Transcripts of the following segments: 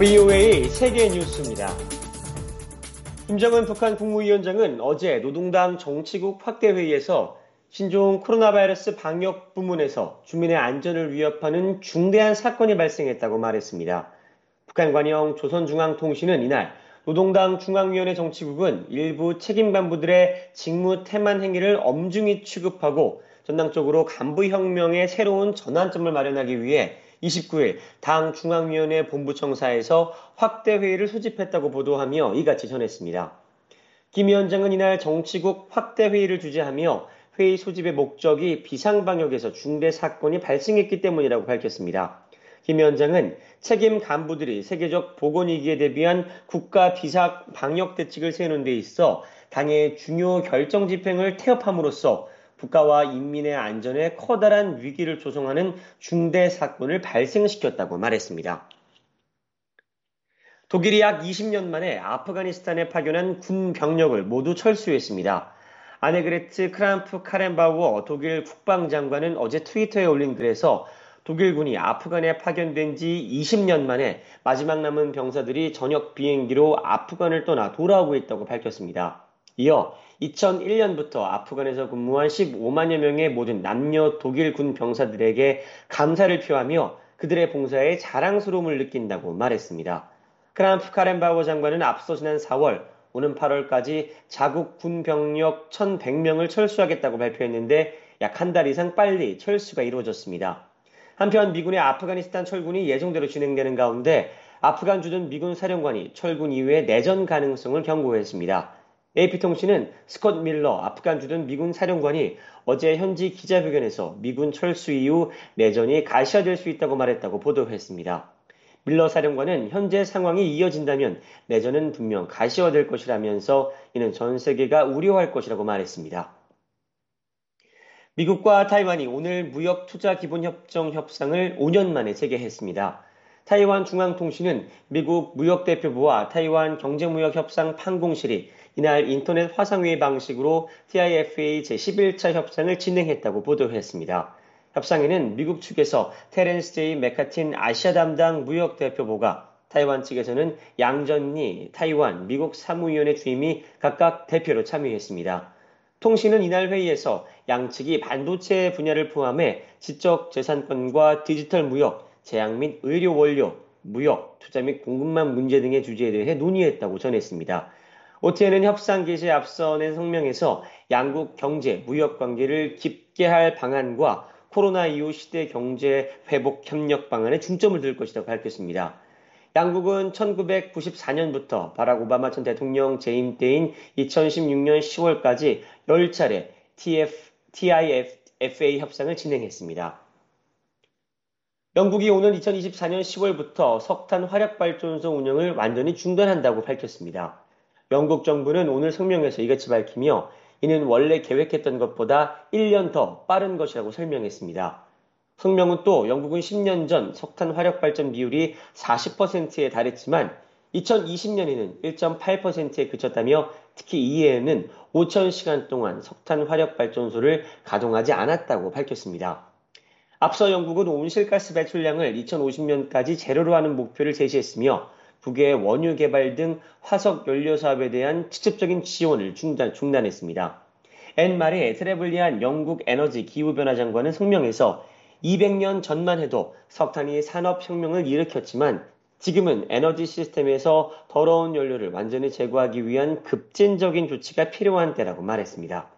VOA 세계 뉴스입니다. 김정은 북한 국무위원장은 어제 노동당 정치국 확대회의에서 신종 코로나 바이러스 방역 부문에서 주민의 안전을 위협하는 중대한 사건이 발생했다고 말했습니다. 북한 관영 조선중앙통신은 이날 노동당 중앙위원회 정치국은 일부 책임 간부들의 직무 태만 행위를 엄중히 취급하고 전당적으로 간부혁명의 새로운 전환점을 마련하기 위해 29일 당 중앙위원회 본부청사에서 확대회의를 소집했다고 보도하며 이같이 전했습니다. 김 위원장은 이날 정치국 확대회의를 주재하며 회의 소집의 목적이 비상방역에서 중대 사건이 발생했기 때문이라고 밝혔습니다. 김 위원장은 책임 간부들이 세계적 보건위기에 대비한 국가 비상방역 대책을 세우는 데 있어 당의 중요 결정 집행을 태업함으로써 국가와 인민의 안전에 커다란 위기를 조성하는 중대 사건을 발생시켰다고 말했습니다. 독일이 약 20년 만에 아프가니스탄에 파견한 군 병력을 모두 철수했습니다. 아네그레트 크람프 카렌바우어 독일 국방장관은 어제 트위터에 올린 글에서 독일군이 아프간에 파견된 지 20년 만에 마지막 남은 병사들이 저녁 비행기로 아프간을 떠나 돌아오고 있다고 밝혔습니다. 이어 2001년부터 아프간에서 근무한 15만여 명의 모든 남녀 독일 군 병사들에게 감사를 표하며 그들의 봉사에 자랑스러움을 느낀다고 말했습니다. 크람프 카렌바우어 장관은 앞서 지난 4월 오는 8월까지 자국 군 병력 1,100명을 철수하겠다고 발표했는데 약 한 달 이상 빨리 철수가 이루어졌습니다. 한편 미군의 아프가니스탄 철군이 예정대로 진행되는 가운데 아프간 주둔 미군 사령관이 철군 이후의 내전 가능성을 경고했습니다. AP통신은 스콧 밀러 아프간 주둔 미군 사령관이 어제 현지 기자회견에서 미군 철수 이후 내전이 가시화될 수 있다고 말했다고 보도했습니다. 밀러 사령관은 현재 상황이 이어진다면 내전은 분명 가시화될 것이라면서 이는 전 세계가 우려할 것이라고 말했습니다. 미국과 타이완이 오늘 무역투자기본협정 협상을 5년 만에 재개했습니다. 타이완 중앙통신은 미국 무역대표부와 타이완 경제무역협상 판공실이 이날 인터넷 화상회의 방식으로 TIFA 제11차 협상을 진행했다고 보도했습니다. 협상에는 미국 측에서 테렌스 제이 맥카틴 아시아 담당 무역대표보가 타이완 측에서는 양전니 타이완 미국 사무위원회 주임이 각각 대표로 참여했습니다. 통신은 이날 회의에서 양측이 반도체 분야를 포함해 지적재산권과 디지털 무역, 제약 및 의료 원료, 무역, 투자 및 공급망 문제 등의 주제에 대해 논의했다고 전했습니다. OTA는 협상 개시에 앞서 낸 성명에서 양국 경제, 무역 관계를 깊게 할 방안과 코로나 이후 시대 경제 회복 협력 방안에 중점을 둘 것이라고 밝혔습니다. 양국은 1994년부터 바락 오바마 전 대통령 재임 때인 2016년 10월까지 10차례 TIFA 협상을 진행했습니다. 영국이 오는 2024년 10월부터 석탄 화력발전소 운영을 완전히 중단한다고 밝혔습니다. 영국 정부는 오늘 성명에서 이같이 밝히며 이는 원래 계획했던 것보다 1년 더 빠른 것이라고 설명했습니다. 성명은 또 영국은 10년 전 석탄 화력 발전 비율이 40%에 달했지만 2020년에는 1.8%에 그쳤다며 특히 이해에는 5,000시간 동안 석탄 화력 발전소를 가동하지 않았다고 밝혔습니다. 앞서 영국은 온실가스 배출량을 2050년까지 제로로 하는 목표를 제시했으며 북의 원유 개발 등 화석 연료 사업에 대한 직접적인 지원을 중단했습니다. 앤 마레 트레블리안 영국 에너지 기후변화 장관은 성명에서 200년 전만 해도 석탄이 산업혁명을 일으켰지만 지금은 에너지 시스템에서 더러운 연료를 완전히 제거하기 위한 급진적인 조치가 필요한 때라고 말했습니다.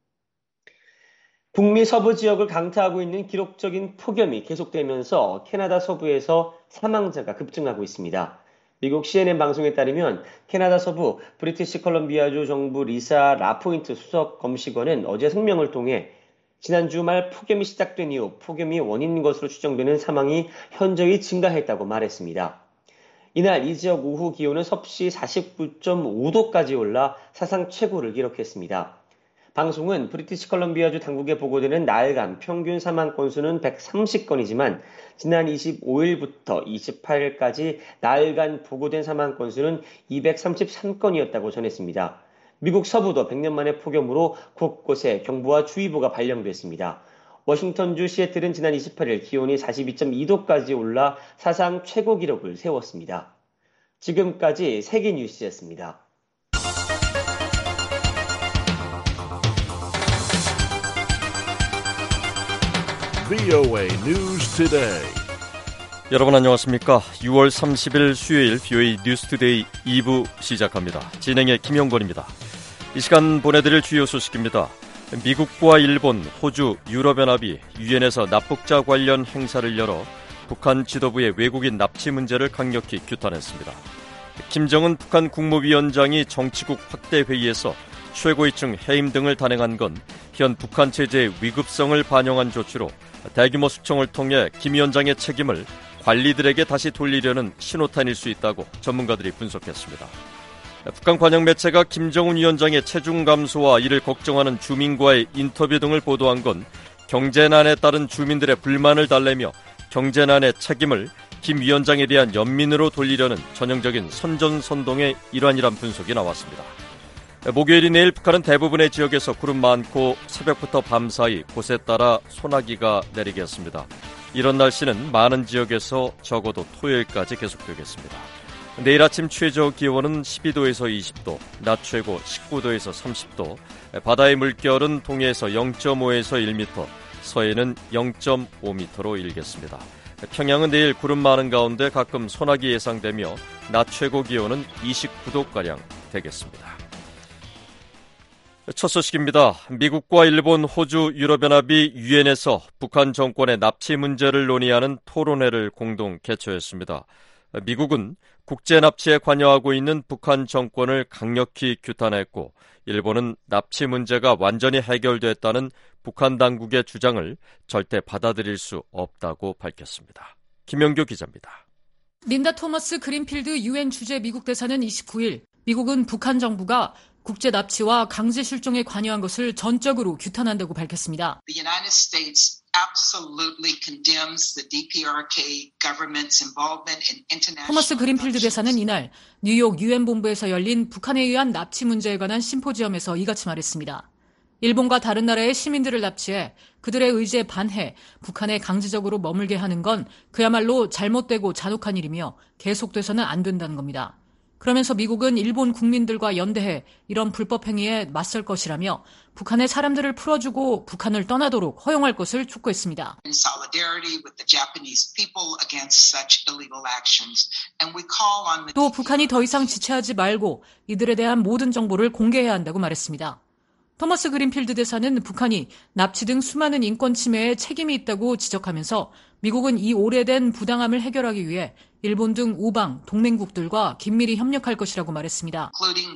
북미 서부 지역을 강타하고 있는 기록적인 폭염이 계속되면서 캐나다 서부에서 사망자가 급증하고 있습니다. 미국 CNN 방송에 따르면 캐나다 서부 브리티시 컬럼비아주 정부 리사 라포인트 수석 검시관은 어제 성명을 통해 지난주 말 폭염이 시작된 이후 폭염이 원인인 것으로 추정되는 사망이 현저히 증가했다고 말했습니다. 이날 이 지역 오후 기온은 섭씨 49.5도까지 올라 사상 최고를 기록했습니다. 방송은 브리티시 컬럼비아주 당국에 보고되는 나흘간 평균 사망 건수는 130건이지만 지난 25일부터 28일까지 나흘간 보고된 사망 건수는 233건이었다고 전했습니다. 미국 서부도 100년 만의 폭염으로 곳곳에 경보와 주의보가 발령됐습니다. 워싱턴주 시애틀은 지난 28일 기온이 42.2도까지 올라 사상 최고 기록을 세웠습니다. 지금까지 세계뉴스였습니다. VOA News Today. 여러분 안녕하십니까? 6월 30일 수요일 VOA 뉴스 투데이 2부 시작합니다. 진행의 김영권입니다. 이 시간 보내드릴 주요 소식입니다. 미국과 일본, 호주, 유럽연합이 유엔에서 납북자 관련 행사를 열어 북한 지도부의 외국인 납치 문제를 강력히 규탄했습니다. 김정은 북한 국무위원장이 정치국 확대 회의에서 최고위층 해임 등을 단행한 건 현 북한 체제의 위급성을 반영한 조치로 대규모 수청을 통해 김 위원장의 책임을 관리들에게 다시 돌리려는 신호탄일 수 있다고 전문가들이 분석했습니다. 북한 관영 매체가 김정은 위원장의 체중 감소와 이를 걱정하는 주민과의 인터뷰 등을 보도한 건 경제난에 따른 주민들의 불만을 달래며 경제난의 책임을 김 위원장에 대한 연민으로 돌리려는 전형적인 선전선동의 일환이란 분석이 나왔습니다. 목요일인 내일 북한은 대부분의 지역에서 구름 많고 새벽부터 밤사이 곳에 따라 소나기가 내리겠습니다. 이런 날씨는 많은 지역에서 적어도 토요일까지 계속되겠습니다. 내일 아침 최저 기온은 12도에서 20도, 낮 최고 19도에서 30도, 바다의 물결은 동해에서 0.5에서 1m, 서해는 0.5m로 일겠습니다. 평양은 내일 구름 많은 가운데 가끔 소나기 예상되며 낮 최고 기온은 29도가량 되겠습니다. 첫 소식입니다. 미국과 일본, 호주, 유럽연합이 유엔에서 북한 정권의 납치 문제를 논의하는 토론회를 공동 개최했습니다. 미국은 국제 납치에 관여하고 있는 북한 정권을 강력히 규탄했고, 일본은 납치 문제가 완전히 해결됐다는 북한 당국의 주장을 절대 받아들일 수 없다고 밝혔습니다. 김영교 기자입니다. 린다 토머스 그린필드 유엔 주재 미국 대사는 29일 미국은 북한 정부가 국제 납치와 강제 실종에 관여한 것을 전적으로 규탄한다고 밝혔습니다. The United States absolutely condemns the DPRK government's involvement in international. 토머스 그린필드 대사는 이날 뉴욕 유엔 본부에서 열린 북한에 의한 납치 문제에 관한 심포지엄에서 이같이 말했습니다. 일본과 다른 나라의 시민들을 납치해 그들의 의지에 반해 북한에 강제적으로 머물게 하는 건 그야말로 잘못되고 잔혹한 일이며 계속돼서는 안 된다는 겁니다. 그러면서 미국은 일본 국민들과 연대해 이런 불법 행위에 맞설 것이라며 북한의 사람들을 풀어주고 북한을 떠나도록 허용할 것을 촉구했습니다. 또 북한이 더 이상 지체하지 말고 이들에 대한 모든 정보를 공개해야 한다고 말했습니다. 토머스 그린필드 대사는 북한이 납치 등 수많은 인권 침해에 책임이 있다고 지적하면서 미국은 이 오래된 부당함을 해결하기 위해 일본 등 우방, 동맹국들과 긴밀히 협력할 것이라고 말했습니다.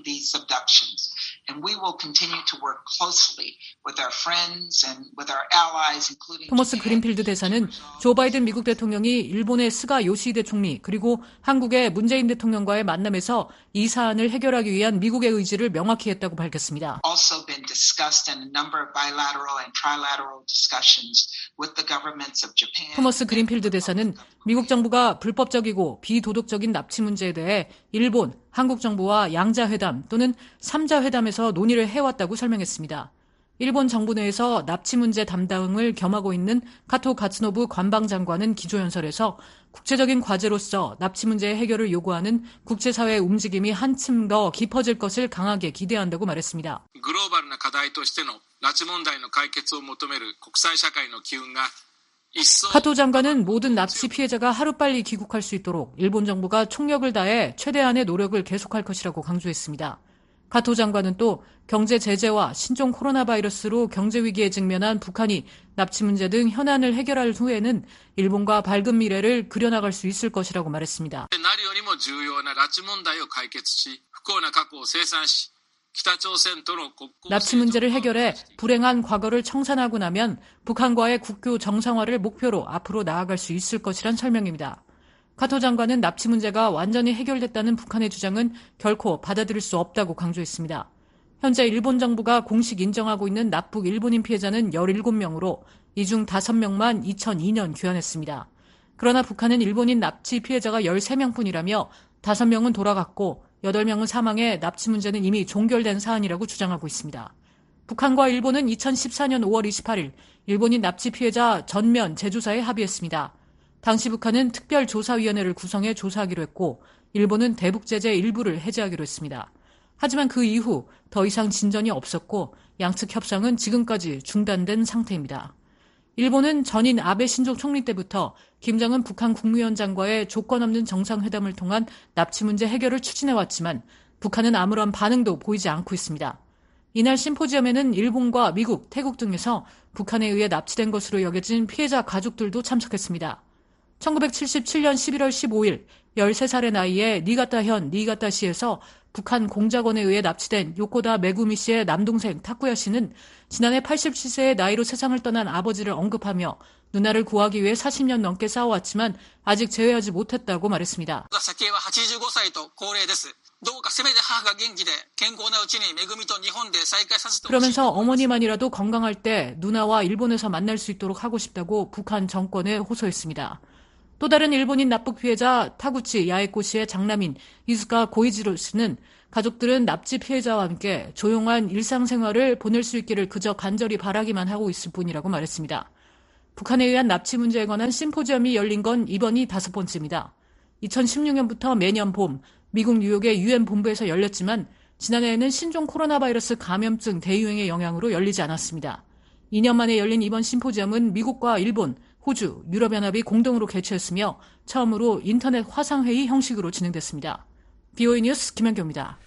토머스 그린필드 대사는 조 바이든 미국 대통령이 일본의 스가 요시히데 총리 그리고 한국의 문재인 대통령과의 만남에서 이 사안을 해결하기 위한 미국의 의지를 명확히 했다고 밝혔습니다. 토머스 그린필드 대사는 미국 정부가 불법적이고 비도덕적인 납치 문제에 대해 일본, 한국 정부와 양자회담 또는 삼자회담에서 논의를 해왔다고 설명했습니다. 일본 정부 내에서 납치 문제 담당을 겸하고 있는 카토 가츠노부 관방장관은 기조연설에서 국제적인 과제로서 납치 문제의 해결을 요구하는 국제사회의 움직임이 한층 더 깊어질 것을 강하게 기대한다고 말했습니다. 글로벌한課題としての拉致問題の解決を求める国際社会の機運が카토 장관은 모든 납치 피해자가 하루빨리 귀국할 수 있도록 일본 정부가 총력을 다해 최대한의 노력을 계속할 것이라고 강조했습니다. 카토 장관은 또 경제 제재와 신종 코로나 바이러스로 경제 위기에 직면한 북한이 납치 문제 등 현안을 해결할 후에는 일본과 밝은 미래를 그려나갈 수 있을 것이라고 말했습니다. 납치 문제를 해결해 불행한 과거를 청산하고 나면 북한과의 국교 정상화를 목표로 앞으로 나아갈 수 있을 것이란 설명입니다. 카토 장관은 납치 문제가 완전히 해결됐다는 북한의 주장은 결코 받아들일 수 없다고 강조했습니다. 현재 일본 정부가 공식 인정하고 있는 납북 일본인 피해자는 17명으로 이 중 5명만 2002년 귀환했습니다. 그러나 북한은 일본인 납치 피해자가 13명뿐이라며 5명은 돌아갔고 8명은 사망해 납치 문제는 이미 종결된 사안이라고 주장하고 있습니다. 북한과 일본은 2014년 5월 28일 일본인 납치 피해자 전면 재조사에 합의했습니다. 당시 북한은 특별조사위원회를 구성해 조사하기로 했고 일본은 대북 제재 일부를 해제하기로 했습니다. 하지만 그 이후 더 이상 진전이 없었고 양측 협상은 지금까지 중단된 상태입니다. 일본은 전인 아베 신조 총리 때부터 김정은 북한 국무위원장과의 조건 없는 정상회담을 통한 납치 문제 해결을 추진해왔지만 북한은 아무런 반응도 보이지 않고 있습니다. 이날 심포지엄에는 일본과 미국, 태국 등에서 북한에 의해 납치된 것으로 여겨진 피해자 가족들도 참석했습니다. 1977년 11월 15일 13살의 나이에 니가타현 니가타시에서 북한 공작원에 의해 납치된 요코다 메구미 씨의 남동생 타쿠야 씨는 지난해 87세의 나이로 세상을 떠난 아버지를 언급하며 누나를 구하기 위해 40년 넘게 싸워왔지만 아직 제외하지 못했다고 말했습니다. 그러면서 어머니만이라도 건강할 때 누나와 일본에서 만날 수 있도록 하고 싶다고 북한 정권에 호소했습니다. 또 다른 일본인 납북 피해자 타구치 야에코 씨의 장남인 이즈카 고이지로 씨는 가족들은 납치 피해자와 함께 조용한 일상생활을 보낼 수 있기를 그저 간절히 바라기만 하고 있을 뿐이라고 말했습니다. 북한에 의한 납치 문제에 관한 심포지엄이 열린 건 이번이 5번째입니다. 2016년부터 매년 봄 미국 뉴욕의 유엔 본부에서 열렸지만 지난해에는 신종 코로나 바이러스 감염증 대유행의 영향으로 열리지 않았습니다. 2년 만에 열린 이번 심포지엄은 미국과 일본, 호주, 유럽연합이 공동으로 개최했으며 처음으로 인터넷 화상회의 형식으로 진행됐습니다. BOE 뉴스 김현교입니다.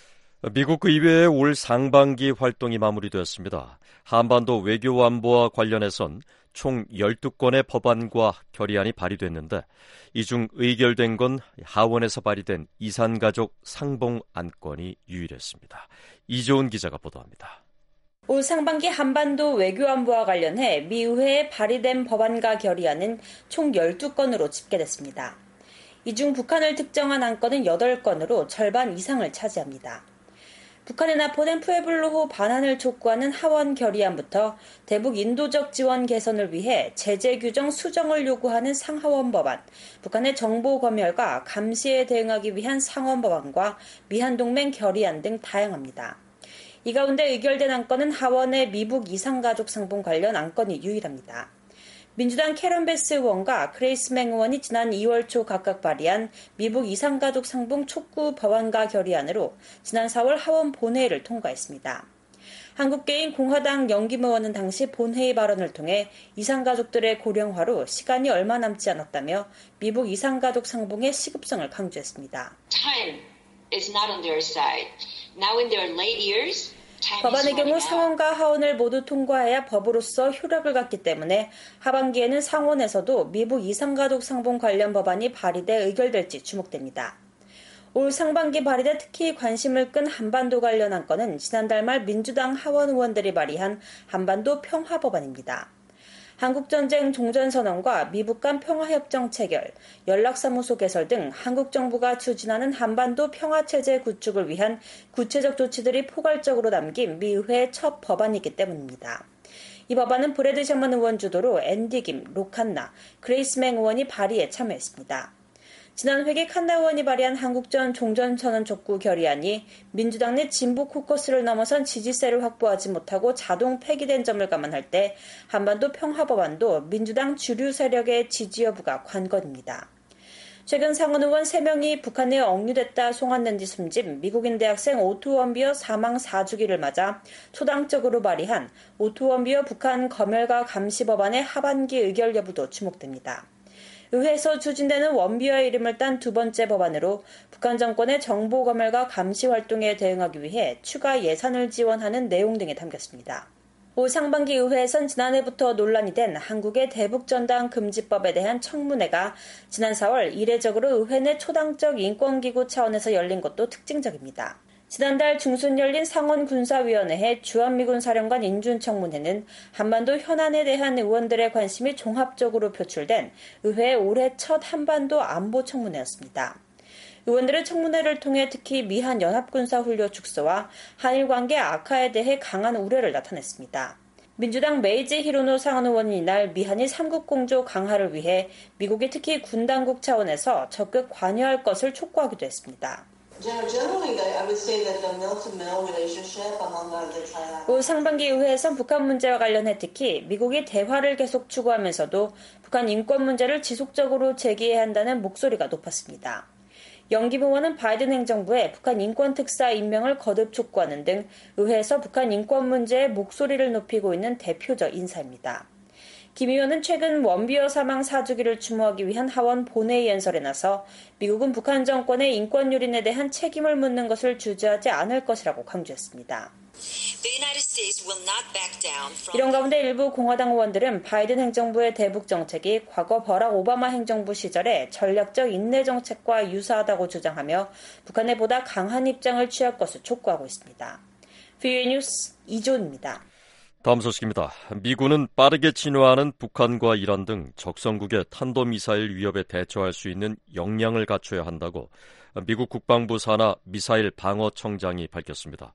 미국 의회의 올 상반기 활동이 마무리되었습니다. 한반도 외교 안보와 관련해선 총 12건의 법안과 결의안이 발의됐는데 이 중 의결된 건 하원에서 발의된 이산가족 상봉 안건이 유일했습니다. 이조은 기자가 보도합니다. 올 상반기 한반도 외교안보와 관련해 미 의회에 발의된 법안과 결의안은 총 12건으로 집계됐습니다. 이 중 북한을 특정한 안건은 8건으로 절반 이상을 차지합니다. 북한에 납포된 푸에블로호 반환을 촉구하는 하원 결의안부터 대북 인도적 지원 개선을 위해 제재 규정 수정을 요구하는 상하원 법안, 북한의 정보 검열과 감시에 대응하기 위한 상원 법안과 미한동맹 결의안 등 다양합니다. 이 가운데 의결된 안건은 하원의 미북 이산가족 상봉 관련 안건이 유일합니다. 민주당 캐런 베스 의원과 크레이스 맹 의원이 지난 2월 초 각각 발의한 미북 이산가족 상봉 촉구 법안과 결의안으로 지난 4월 하원 본회의를 통과했습니다. 한국계인 공화당 영김 의원은 당시 본회의 발언을 통해 이산가족들의 고령화로 시간이 얼마 남지 않았다며 미북 이산가족 상봉의 시급성을 강조했습니다. Time is not on their side. Now in their late years, 법안의 경우 상원과 하원을 모두 통과해야 법으로서 효력을 갖기 때문에 하반기에는 상원에서도 미북 이산가족 상봉 관련 법안이 발의돼 의결될지 주목됩니다. 올 상반기 발의돼 특히 관심을 끈 한반도 관련 안건은 지난달 말 민주당 하원 의원들이 발의한 한반도 평화 법안입니다. 한국전쟁 종전선언과 미북 간 평화협정 체결, 연락사무소 개설 등 한국 정부가 추진하는 한반도 평화체제 구축을 위한 구체적 조치들이 포괄적으로 담긴 미 의회의 첫 법안이기 때문입니다. 이 법안은 브래드 셔먼 의원 주도로 앤디 김, 로 칸나, 그레이스 맹 의원이 발의에 참여했습니다. 지난 회기 칸나 의원이 발의한 한국전 종전선언 촉구 결의안이 민주당 내 진보 코커스를 넘어선 지지세를 확보하지 못하고 자동 폐기된 점을 감안할 때 한반도 평화법안도 민주당 주류 세력의 지지 여부가 관건입니다. 최근 상원 의원 3명이 북한에 억류됐다 송환된 뒤 숨진 미국인 대학생 오투 원비어 사망 4주기를 맞아 초당적으로 발의한 오투 원비어 북한 검열과 감시 법안의 하반기 의결 여부도 주목됩니다. 의회에서 추진되는 원비어의 이름을 딴 두 번째 법안으로 북한 정권의 정보 검열과 감시 활동에 대응하기 위해 추가 예산을 지원하는 내용 등이 담겼습니다. 올 상반기 의회에선 지난해부터 논란이 된 한국의 대북전당 금지법에 대한 청문회가 지난 4월 이례적으로 의회 내 초당적 인권기구 차원에서 열린 것도 특징적입니다. 지난달 중순 열린 상원군사위원회의 주한미군 사령관 인준청문회는 한반도 현안에 대한 의원들의 관심이 종합적으로 표출된 의회의 올해 첫 한반도 안보청문회였습니다. 의원들은 청문회를 통해 특히 미한 연합군사훈련 축소와 한일 관계 악화에 대해 강한 우려를 나타냈습니다. 민주당 메이지 히로노 상원 의원은 이날 미한이 삼국공조 강화를 위해 미국이 특히 군당국 차원에서 적극 관여할 것을 촉구하기도 했습니다. 올 상반기 의회에선 북한 문제와 관련해 특히 미국이 대화를 계속 추구하면서도 북한 인권 문제를 지속적으로 제기해야 한다는 목소리가 높았습니다. 영 김 의원은 바이든 행정부의 북한 인권특사 임명을 거듭 촉구하는 등 의회에서 북한 인권 문제에 목소리를 높이고 있는 대표적 인사입니다. 김 의원은 최근 원비어 사망 4주기를 추모하기 위한 하원 본회의 연설에 나서 미국은 북한 정권의 인권 유린에 대한 책임을 묻는 것을 주저하지 않을 것이라고 강조했습니다. 이런 가운데 일부 공화당 의원들은 바이든 행정부의 대북 정책이 과거 버락 오바마 행정부 시절의 전략적 인내 정책과 유사하다고 주장하며 북한에 보다 강한 입장을 취할 것을 촉구하고 있습니다. VOA 뉴스 이조은입니다. 다음 소식입니다. 미군은 빠르게 진화하는 북한과 이란 등 적성국의 탄도미사일 위협에 대처할 수 있는 역량을 갖춰야 한다고 미국 국방부 산하 미사일 방어청장이 밝혔습니다.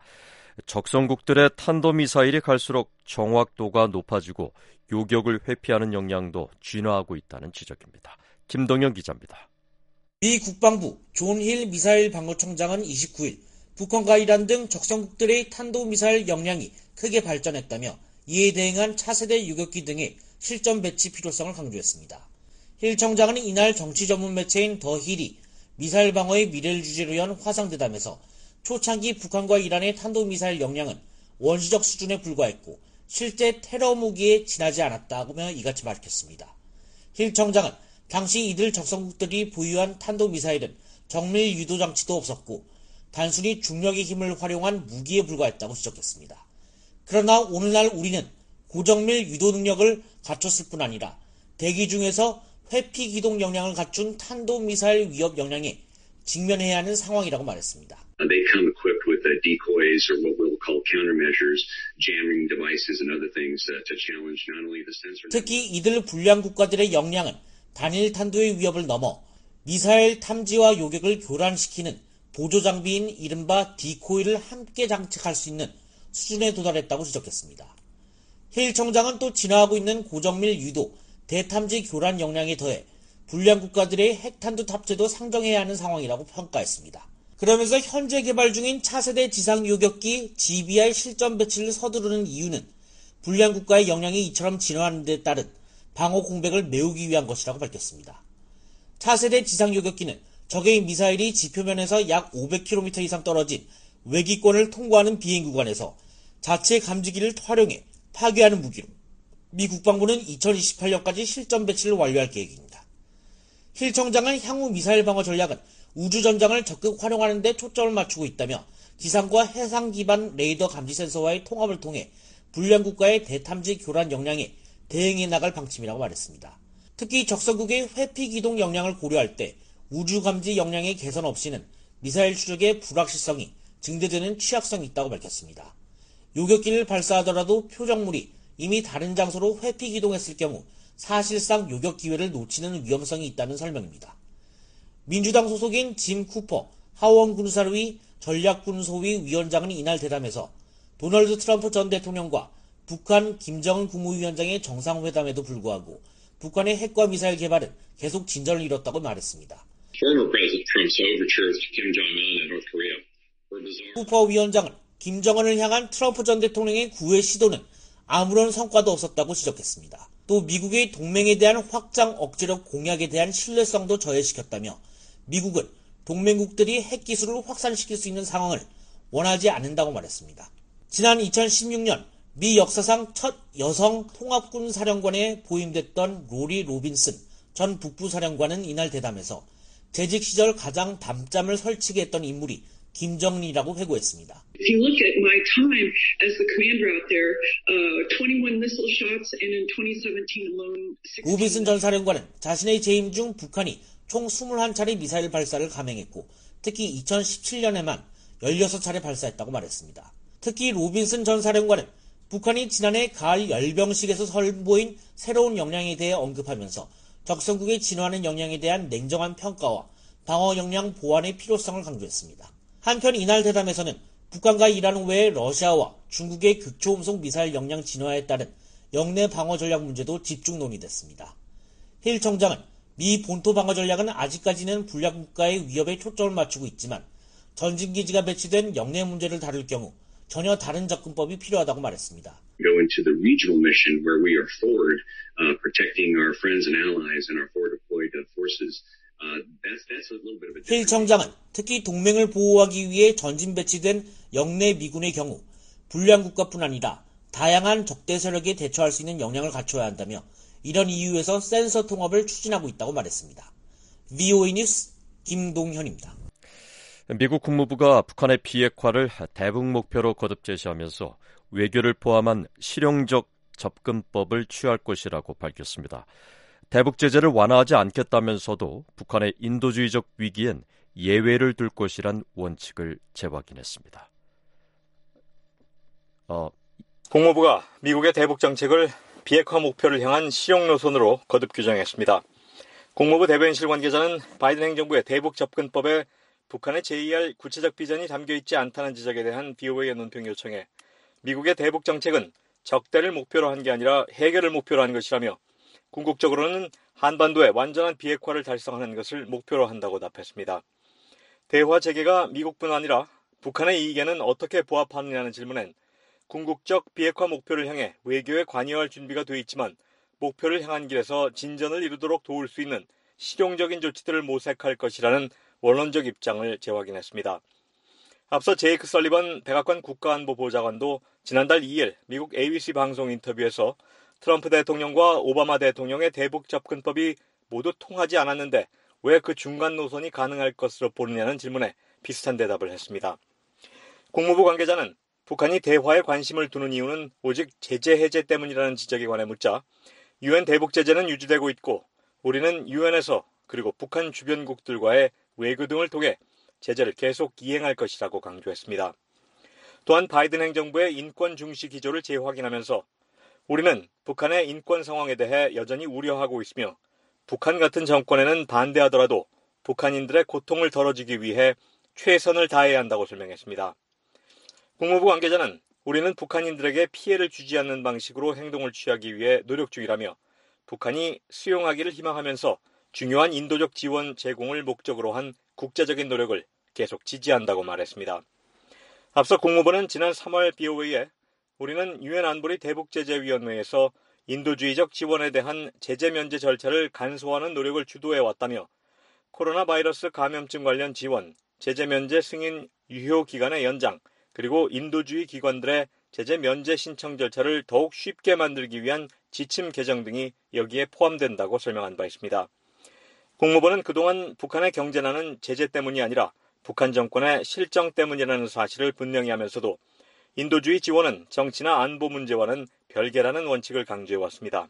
적성국들의 탄도미사일이 갈수록 정확도가 높아지고 요격을 회피하는 역량도 진화하고 있다는 지적입니다. 김동영 기자입니다. 미 국방부 존 힐 미사일 방어청장은 29일 북한과 이란 등 적성국들의 탄도미사일 역량이 크게 발전했다며 이에 대응한 차세대 유격기 등의 실전 배치 필요성을 강조했습니다. 힐 청장은 이날 정치 전문 매체인 더 힐이 미사일 방어의 미래를 주제로 연 화상대담에서 초창기 북한과 이란의 탄도미사일 역량은 원시적 수준에 불과했고 실제 테러 무기에 지나지 않았다며 이같이 밝혔습니다. 힐 청장은 당시 이들 적성국들이 보유한 탄도미사일은 정밀 유도 장치도 없었고 단순히 중력의 힘을 활용한 무기에 불과했다고 지적했습니다. 그러나 오늘날 우리는 고정밀 유도 능력을 갖췄을 뿐 아니라 대기 중에서 회피 기동 역량을 갖춘 탄도미사일 위협 역량에 직면해야 하는 상황이라고 말했습니다. They come equipped with decoys or what we'll call countermeasures, jamming devices and other things to challenge not only the sensor. 특히 이들 불량 국가들의 역량은 단일 탄도의 위협을 넘어 미사일 탐지와 요격을 교란시키는 보조 장비인 이른바 디코이를 함께 장착할 수 있는 수준에 도달했다고 지적했습니다. 힐 청장은 또 진화하고 있는 고정밀 유도, 대탐지 교란 역량에 더해 불량 국가들의 핵탄두 탑재도 상정해야 하는 상황이라고 평가했습니다. 그러면서 현재 개발 중인 차세대 지상 요격기 GBI 실전 배치를 서두르는 이유는 불량 국가의 역량이 이처럼 진화하는 데 따른 방어 공백을 메우기 위한 것이라고 밝혔습니다. 차세대 지상 요격기는 적의 미사일이 지표면에서 약 500km 이상 떨어진 외기권을 통과하는 비행 구간에서 자체 감지기를 활용해 파괴하는 무기로 미 국방부는 2028년까지 실전 배치를 완료할 계획입니다. 힐 청장은 향후 미사일 방어 전략은 우주전장을 적극 활용하는 데 초점을 맞추고 있다며 지상과 해상 기반 레이더 감지 센서와의 통합을 통해 불량 국가의 대탐지 교란 역량에 대응해 나갈 방침이라고 말했습니다. 특히 적성국의 회피 기동 역량을 고려할 때 우주 감지 역량의 개선 없이는 미사일 추적의 불확실성이 증대되는 취약성이 있다고 밝혔습니다. 요격기를 발사하더라도 표적물이 이미 다른 장소로 회피 기동했을 경우 사실상 요격 기회를 놓치는 위험성이 있다는 설명입니다. 민주당 소속인 짐 쿠퍼 하원 군사위 전략군소위 위원장은 이날 대담에서 도널드 트럼프 전 대통령과 북한 김정은 국무위원장의 정상회담에도 불구하고 북한의 핵과 미사일 개발은 계속 진전을 이뤘다고 말했습니다. 쿠퍼 위원장은 김정은을 향한 트럼프 전 대통령의 구애 시도는 아무런 성과도 없었다고 지적했습니다. 또 미국의 동맹에 대한 확장 억제력 공약에 대한 신뢰성도 저해시켰다며 미국은 동맹국들이 핵기술을 확산시킬 수 있는 상황을 원하지 않는다고 말했습니다. 지난 2016년 미 역사상 첫 여성 통합군 사령관에 보임됐던 로리 로빈슨 전 북부 사령관은 이날 대담에서 재직 시절 가장 밤잠을 설치게 했던 인물이 김정은이라고 회고했습니다. If you look at my time as the commander out there, 21 missile shots and in 2017 alone. 로빈슨 전 사령관은 자신의 재임 중 북한이 총 21차례 미사일 발사를 감행했고 특히 2017년에만 16차례 발사했다고 말했습니다. 특히 로빈슨 전 사령관은 북한이 지난해 가을 열병식에서 선보인 새로운 역량에 대해 언급하면서 적성국의 진화하는 역량에 대한 냉정한 평가와 방어 역량 보완의 필요성을 강조했습니다. 한편 이날 대담에서는 북한과 이란 외에 러시아와 중국의 극초음속 미사일 역량 진화에 따른 영내 방어 전략 문제도 집중 논의됐습니다. 힐 청장은 미 본토 방어 전략은 아직까지는 불량 국가의 위협에 초점을 맞추고 있지만 전진기지가 배치된 영내 문제를 다룰 경우 전혀 다른 접근법이 필요하다고 말했습니다. Go into the regional mission where we are forward, protecting our friends and allies and our forward deployed forces. 힐 청장은 특히 동맹을 보호하기 위해 전진 배치된 영내 미군의 경우 불량 국가뿐 아니라 다양한 적대 세력에 대처할 수 있는 역량을 갖춰야 한다며 이런 이유에서 센서 통합을 추진하고 있다고 말했습니다. VOA 뉴스 김동현입니다. 미국 국무부가 북한의 비핵화를 대북 목표로 거듭 제시하면서 외교를 포함한 실용적 접근법을 취할 것이라고 밝혔습니다. 대북 제재를 완화하지 않겠다면서도 북한의 인도주의적 위기엔 예외를 둘 것이란 원칙을 재확인했습니다. 국무부가 미국의 대북 정책을 비핵화 목표를 향한 실용 노선으로 거듭 규정했습니다. 국무부 대변인실 관계자는 바이든 행정부의 대북 접근법에 북한의 제의할 구체적 비전이 담겨있지 않다는 지적에 대한 BOA의 논평 요청에 미국의 대북 정책은 적대를 목표로 한 게 아니라 해결을 목표로 한 것이라며 궁극적으로는 한반도의 완전한 비핵화를 달성하는 것을 목표로 한다고 답했습니다. 대화 재개가 미국뿐 아니라 북한의 이익에는 어떻게 부합하느냐는 질문엔 궁극적 비핵화 목표를 향해 외교에 관여할 준비가 돼 있지만 목표를 향한 길에서 진전을 이루도록 도울 수 있는 실용적인 조치들을 모색할 것이라는 원론적 입장을 재확인했습니다. 앞서 제이크 설리번 백악관 국가안보보좌관도 지난달 2일 미국 ABC 방송 인터뷰에서 트럼프 대통령과 오바마 대통령의 대북 접근법이 모두 통하지 않았는데 왜 그 중간 노선이 가능할 것으로 보느냐는 질문에 비슷한 대답을 했습니다. 국무부 관계자는 북한이 대화에 관심을 두는 이유는 오직 제재 해제 때문이라는 지적에 관해 묻자 유엔 대북 제재는 유지되고 있고 우리는 유엔에서 그리고 북한 주변국들과의 외교 등을 통해 제재를 계속 이행할 것이라고 강조했습니다. 또한 바이든 행정부의 인권 중시 기조를 재확인하면서 우리는 북한의 인권 상황에 대해 여전히 우려하고 있으며 북한 같은 정권에는 반대하더라도 북한인들의 고통을 덜어주기 위해 최선을 다해야 한다고 설명했습니다. 국무부 관계자는 우리는 북한인들에게 피해를 주지 않는 방식으로 행동을 취하기 위해 노력 중이라며 북한이 수용하기를 희망하면서 중요한 인도적 지원 제공을 목적으로 한 국제적인 노력을 계속 지지한다고 말했습니다. 앞서 국무부는 지난 3월 BOA에 우리는 유엔 안보리 대북제재위원회에서 인도주의적 지원에 대한 제재 면제 절차를 간소화하는 노력을 주도해왔다며 코로나 바이러스 감염증 관련 지원, 제재 면제 승인 유효 기간의 연장, 그리고 인도주의 기관들의 제재 면제 신청 절차를 더욱 쉽게 만들기 위한 지침 개정 등이 여기에 포함된다고 설명한 바 있습니다. 국무부는 그동안 북한의 경제난은 제재 때문이 아니라 북한 정권의 실정 때문이라는 사실을 분명히 하면서도 인도주의 지원은 정치나 안보 문제와는 별개라는 원칙을 강조해왔습니다.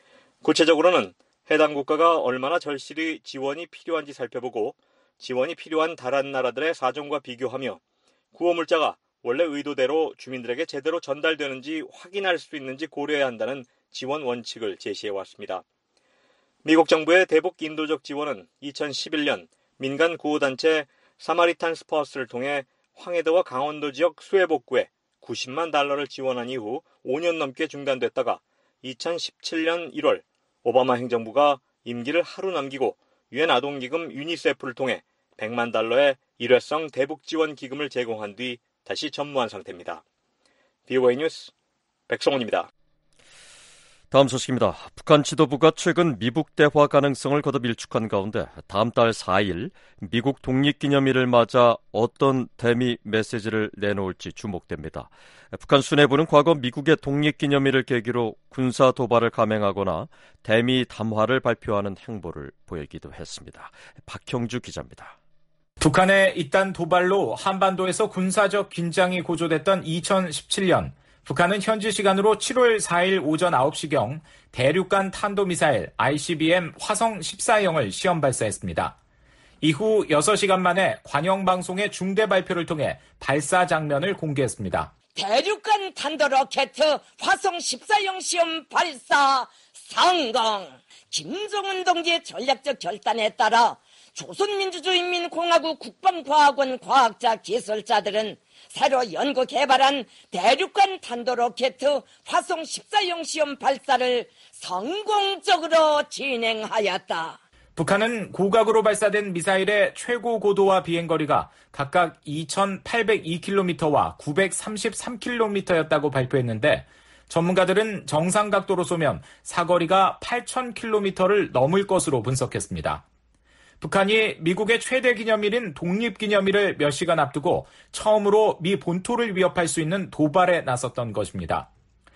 구체적으로는 해당 국가가 얼마나 절실히 지원이 필요한지 살펴보고 지원이 필요한 다른 나라들의 사정과 비교하며 구호물자가 원래 의도대로 주민들에게 제대로 전달되는지 확인할 수 있는지 고려해야 한다는 지원 원칙을 제시해왔습니다. 미국 정부의 대북 인도적 지원은 2011년 민간 구호단체 사마리탄스 퍼스를 통해 황해도와 강원도 지역 수해 복구에 $90만 달러를 지원한 이후 5년 넘게 중단됐다가 2017년 1월 오바마 행정부가 임기를 하루 남기고 유엔 아동기금 유니세프를 통해 $100만 달러의 일회성 대북 지원 기금을 제공한 뒤 다시 전무한 상태입니다. BOA 뉴스 백성훈입니다. 다음 소식입니다. 북한 지도부가 최근 미북 대화 가능성을 거듭 일축한 가운데 다음 달 4일 미국 독립기념일을 맞아 어떤 대미 메시지를 내놓을지 주목됩니다. 북한 수뇌부는 과거 미국의 독립기념일을 계기로 군사 도발을 감행하거나 대미 담화를 발표하는 행보를 보이기도 했습니다. 박형주 기자입니다. 북한의 이딴 도발로 한반도에서 군사적 긴장이 고조됐던 2017년 북한은 현지 시간으로 7월 4일 오전 9시경 대륙간 탄도미사일 ICBM 화성 14형을 시험 발사했습니다. 이후 6시간 만에 관영방송의 중대 발표를 통해 발사 장면을 공개했습니다. 대륙간 탄도로켓 화성 14형 시험 발사 성공! 김정은 동지의 전략적 결단에 따라 조선민주주의인민공화국 국방과학원 과학자 기술자들은 새로 연구 개발한 대륙간 탄도로켓 화성 14형 시험 발사를 성공적으로 진행하였다. 북한은 고각으로 발사된 미사일의 최고 고도와 비행거리가 각각 2,802km와 933km였다고 발표했는데 전문가들은 정상 각도로 쏘면 사거리가 8,000km를 넘을 것으로 분석했습니다. 북한이 미국의 최대 기념일인 독립기념일을 몇 시간 앞두고 처음으로 미 본토를 위협할 수 있는 도발에 나섰던 것입니다.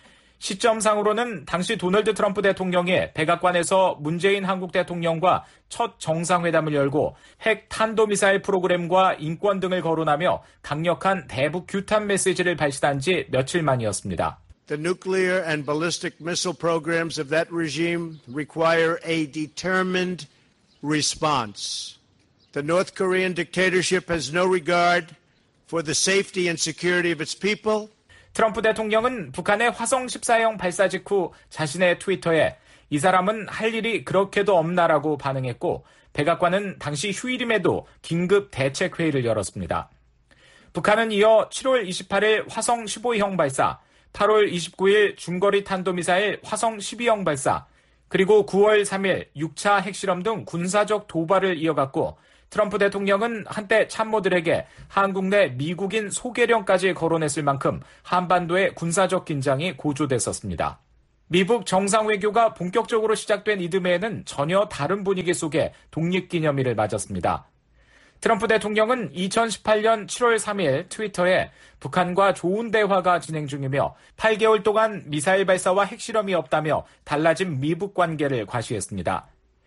시점상으로는 당시 도널드 트럼프 대통령이 백악관에서 문재인 한국 대통령과 첫 정상회담을 열고 핵 탄도미사일 프로그램과 인권 등을 거론하며 강력한 대북 규탄 메시지를 발신한 지 며칠 만이었습니다. The nuclear and ballistic missile programs of that regime require a determined response. The North Korean dictatorship has no regard for the safety and security of its people. 트럼프 대통령은 북한의 화성 14형 발사 직후 자신의 트위터에 이 사람은 할 일이 그렇게도 없나라고 반응했고 백악관은 당시 휴일임에도 긴급 대책회의를 열었습니다. 북한은 이어 7월 28일 화성 15형 발사, 8월 29일 중거리 탄도미사일 화성 12형 발사, 그리고 9월 3일 6차 핵실험 등 군사적 도발을 이어갔고 트럼프 대통령은 한때 참모들에게 한국 내 미국인 소개령까지 거론했을 만큼 한반도의 군사적 긴장이 고조됐었습니다. 미북 정상외교가 본격적으로 시작된 이듬해에는 전혀 다른 분위기 속에 독립기념일을 맞았습니다. 트럼프 대통령은 2018년 7월 3일 트위터에 북한과 좋은 대화가 진행 중이며 8개월 동안 미사일 발사와 핵실험이 없다며 달라진 미북 관계를 과시했습니다.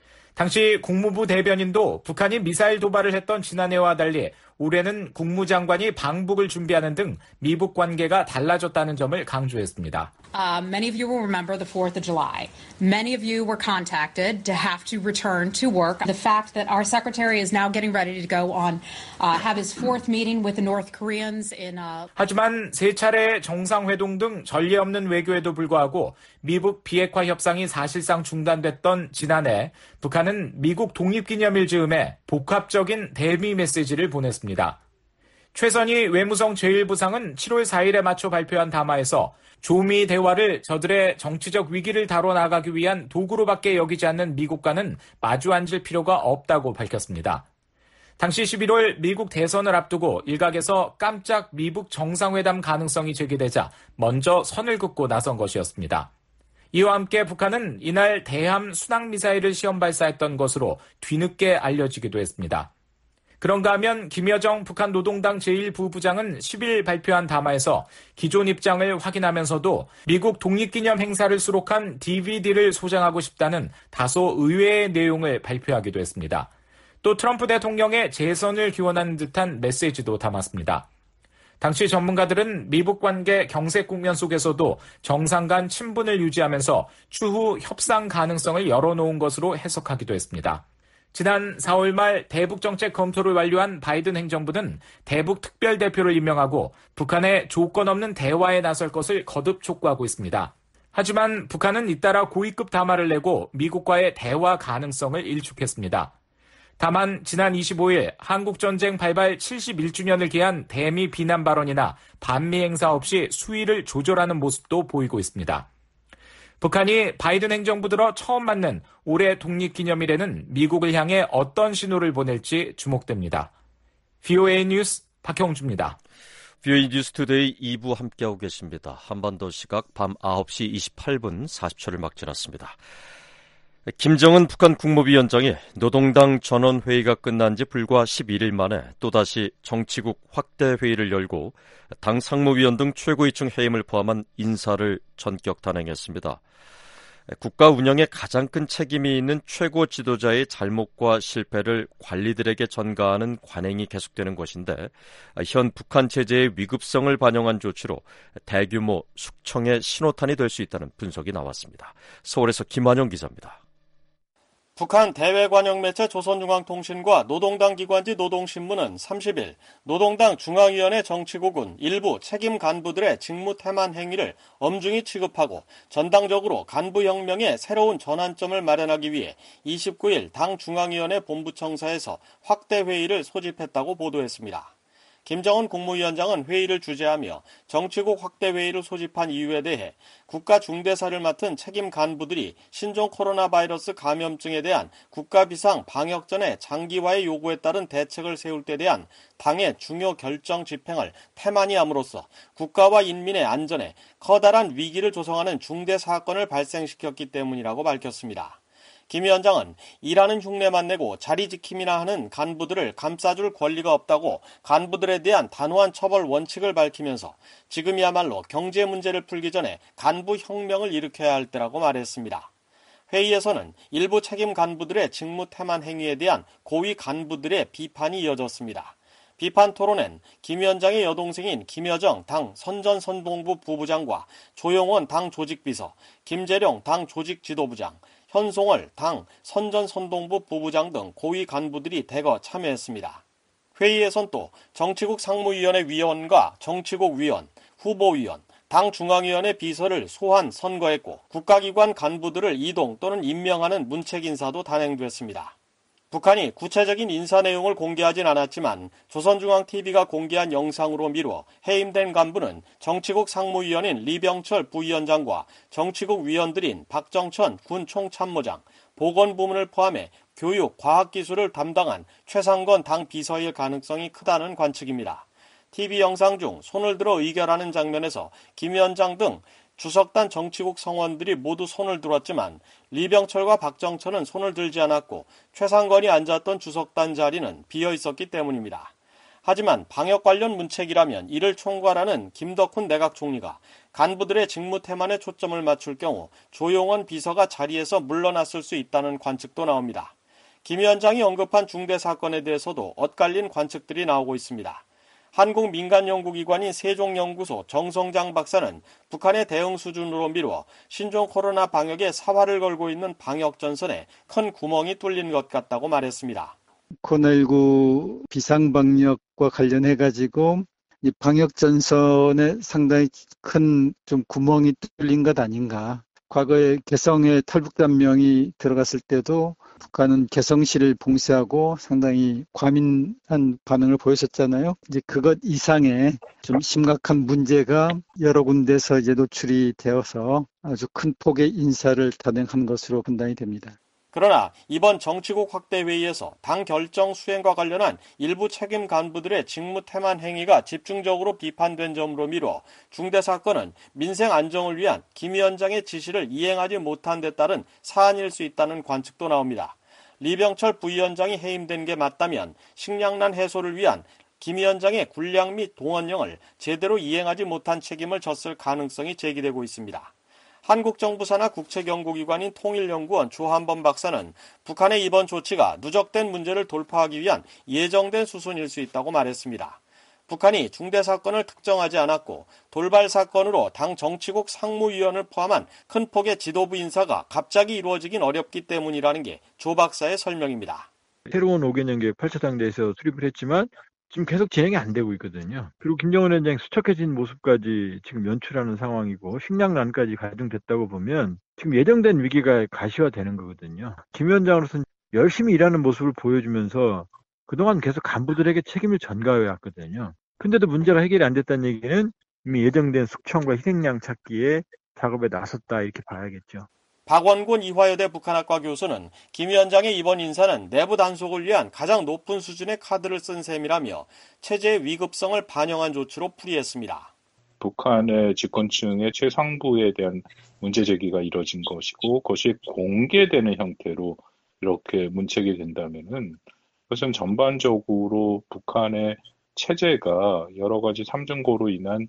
당시 국무부 대변인도 북한이 미사일 도발을 했던 지난해와 달리 올해는 국무장관이 방북을 준비하는 등 미북 관계가 달라졌다는 점을 강조했습니다. Many of you will remember the 4th of July. Many of you were contacted to have to return to work. The fact that our secretary is now getting ready to go on, have his fourth meeting with the North Koreans in. 하지만 세 차례 정상회동 등 전례 없는 외교에도 불구하고 미북 비핵화 협상이 사실상 중단됐던 지난해 북한은 미국 독립기념일 즈음에 복합적인 대미 메시지를 보냈습니다. 최선희 외무성 제1부상은 7월 4일에 맞춰 발표한 담화에서 조미 대화를 저들의 정치적 위기를 다뤄나가기 위한 도구로밖에 여기지 않는 미국과는 마주 앉을 필요가 없다고 밝혔습니다. 당시 11월 미국 대선을 앞두고 일각에서 깜짝 미북 정상회담 가능성이 제기되자 먼저 선을 긋고 나선 것이었습니다. 이와 함께 북한은 이날 대함 순항미사일을 시험 발사했던 것으로 뒤늦게 알려지기도 했습니다. 그런가 하면 김여정 북한 노동당 제1부부장은 10일 발표한 담화에서 기존 입장을 확인하면서도 미국 독립기념 행사를 수록한 DVD를 소장하고 싶다는 다소 의외의 내용을 발표하기도 했습니다. 또 트럼프 대통령의 재선을 기원하는 듯한 메시지도 담았습니다. 당시 전문가들은 미북 관계 경색 국면 속에서도 정상 간 친분을 유지하면서 추후 협상 가능성을 열어놓은 것으로 해석하기도 했습니다. 지난 4월 말 대북 정책 검토를 완료한 바이든 행정부는 대북 특별대표를 임명하고 북한의 조건 없는 대화에 나설 것을 거듭 촉구하고 있습니다. 하지만 북한은 잇따라 고위급 담화를 내고 미국과의 대화 가능성을 일축했습니다. 다만 지난 25일 한국전쟁 발발 71주년을 기한 대미 비난 발언이나 반미 행사 없이 수위를 조절하는 모습도 보이고 있습니다. 북한이 바이든 행정부 들어 처음 맞는 올해 독립기념일에는 미국을 향해 어떤 신호를 보낼지 주목됩니다. VOA 뉴스 박형주입니다. VOA 뉴스 투데이 2부 함께하고 계십니다. 한반도 시각 밤 9시 28분 40초를 막 지났습니다. 김정은 북한 국무위원장이 노동당 전원회의가 끝난 지 불과 11일 만에 또다시 정치국 확대회의를 열고 당 상무위원 등 최고위층 해임을 포함한 인사를 전격 단행했습니다. 국가 운영에 가장 큰 책임이 있는 최고 지도자의 잘못과 실패를 관리들에게 전가하는 관행이 계속되는 것인데 현 북한 체제의 위급성을 반영한 조치로 대규모 숙청의 신호탄이 될 수 있다는 분석이 나왔습니다. 서울에서 김환영 기자입니다. 북한 대외관영 매체 조선중앙통신과 노동당 기관지 노동신문은 30일 노동당 중앙위원회 정치국은 일부 책임 간부들의 직무 태만 행위를 엄중히 취급하고 전당적으로 간부혁명의 새로운 전환점을 마련하기 위해 29일 당 중앙위원회 본부청사에서 확대회의를 소집했다고 보도했습니다. 김정은 국무위원장은 회의를 주재하며 정치국 확대회의를 소집한 이유에 대해 국가 중대사를 맡은 책임 간부들이 신종 코로나 바이러스 감염증에 대한 국가 비상 방역 전에 장기화의 요구에 따른 대책을 세울 때 대한 당의 중요 결정 집행을 태만히 함으로써 국가와 인민의 안전에 커다란 위기를 조성하는 중대 사건을 발생시켰기 때문이라고 밝혔습니다. 김 위원장은 일하는 흉내만 내고 자리 지킴이나 하는 간부들을 감싸줄 권리가 없다고 간부들에 대한 단호한 처벌 원칙을 밝히면서 지금이야말로 경제 문제를 풀기 전에 간부 혁명을 일으켜야 할 때라고 말했습니다. 회의에서는 일부 책임 간부들의 직무 태만 행위에 대한 고위 간부들의 비판이 이어졌습니다. 비판 토론엔 김 위원장의 여동생인 김여정 당 선전선동부 부부장과 조용원 당 조직비서, 김재룡 당 조직지도부장, 현송월 당 선전선동부 부부장 등 고위 간부들이 대거 참여했습니다. 회의에선 또 정치국 상무위원회 위원과 정치국 위원, 후보위원, 당 중앙위원회 비서를 소환 선거했고 국가기관 간부들을 이동 또는 임명하는 문책 인사도 단행됐습니다. 북한이 구체적인 인사 내용을 공개하진 않았지만 조선중앙TV가 공개한 영상으로 미루어 해임된 간부는 정치국 상무위원인 리병철 부위원장과 정치국 위원들인 박정천 군 총참모장, 보건부문을 포함해 교육, 과학기술을 담당한 최상건 당 비서일 가능성이 크다는 관측입니다. TV 영상 중 손을 들어 의결하는 장면에서 김 위원장 등 주석단 정치국 성원들이 모두 손을 들었지만 리병철과 박정천은 손을 들지 않았고 최상건이 앉았던 주석단 자리는 비어 있었기 때문입니다. 하지만 방역 관련 문책이라면 이를 총괄하는 김덕훈 내각 총리가 간부들의 직무 태만에 초점을 맞출 경우 조용원 비서가 자리에서 물러났을 수 있다는 관측도 나옵니다. 김 위원장이 언급한 중대 사건에 대해서도 엇갈린 관측들이 나오고 있습니다. 한국 민간연구기관인 세종연구소 정성장 박사는 북한의 대응 수준으로 미루어 신종 코로나 방역에 사활을 걸고 있는 방역전선에 큰 구멍이 뚫린 것 같다고 말했습니다. 코로나19 비상방역과 관련해가지고 이 방역전선에 상당히 큰 좀 구멍이 뚫린 것 아닌가. 과거에 개성에 탈북단명이 들어갔을 때도 북한은 개성시를 봉쇄하고 상당히 과민한 반응을 보였었잖아요. 이제 그것 이상의 좀 심각한 문제가 여러 군데서 이제 노출이 되어서 아주 큰 폭의 인사를 단행한 것으로 판단이 됩니다. 그러나 이번 정치국 확대 회의에서 당 결정 수행과 관련한 일부 책임 간부들의 직무 태만 행위가 집중적으로 비판된 점으로 미뤄 중대 사건은 민생 안정을 위한 김 위원장의 지시를 이행하지 못한 데 따른 사안일 수 있다는 관측도 나옵니다. 리병철 부위원장이 해임된 게 맞다면 식량난 해소를 위한 김 위원장의 군량 및 동원령을 제대로 이행하지 못한 책임을 졌을 가능성이 제기되고 있습니다. 한국 정부 산하 국책연구기관인 통일연구원 조한범 박사는 북한의 이번 조치가 누적된 문제를 돌파하기 위한 예정된 수순일 수 있다고 말했습니다. 북한이 중대 사건을 특정하지 않았고 돌발 사건으로 당 정치국 상무위원을 포함한 큰 폭의 지도부 인사가 갑자기 이루어지긴 어렵기 때문이라는 게 조 박사의 설명입니다. 새로운 5개년 계획 8차 당대에서 수립을 했지만 지금 계속 진행이 안 되고 있거든요. 그리고 김정은 위원장이 수척해진 모습까지 지금 연출하는 상황이고 식량난까지 가중됐다고 보면 지금 예정된 위기가 가시화되는 거거든요. 김 위원장으로서는 열심히 일하는 모습을 보여주면서 그동안 계속 간부들에게 책임을 전가해 왔거든요. 근데도 문제가 해결이 안 됐다는 얘기는 이미 예정된 숙청과 희생양 찾기에 작업에 나섰다 이렇게 봐야겠죠. 박원곤 이화여대 북한학과 교수는 김 위원장의 이번 인사는 내부 단속을 위한 가장 높은 수준의 카드를 쓴 셈이라며 체제의 위급성을 반영한 조치로 풀이했습니다. 북한의 집권층의 최상부에 대한 문제 제기가 이뤄진 것이고 그것이 공개되는 형태로 이렇게 문책이 된다면은 그것은 전반적으로 북한의 체제가 여러 가지 삼중고로 인한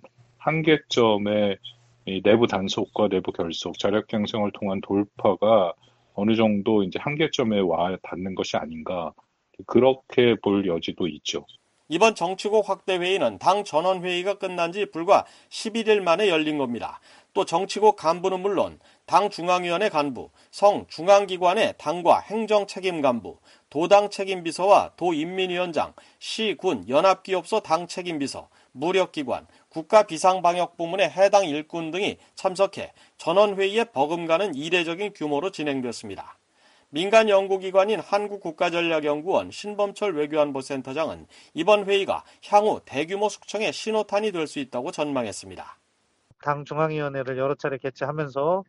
한계점의 이 내부 단속과 내부 결속, 자력 형성을 통한 돌파가 어느 정도 이제 한계점에 와 닿는 것이 아닌가 그렇게 볼 여지도 있죠. 이번 정치국 확대 회의는 당 전원회의가 끝난 지 불과 11일 만에 열린 겁니다. 또 정치국 간부는 물론 당 중앙위원회 간부, 성 중앙기관의 당과 행정 책임 간부, 도당 책임비서와 도인민위원장, 시, 군, 연합기업소 당 책임비서, 무력기관, 국가비상방역부문의 해당 일꾼 등이 참석해 전원회의에 버금가는 이례적인 규모로 진행됐습니다. 민간연구기관인 한국국가전략연구원 신범철 외교안보센터장은 이번 회의가 향후 대규모 숙청의 신호탄이 될 수 있다고 전망했습니다. 당 중앙위원회를 여러 차례 개최하면서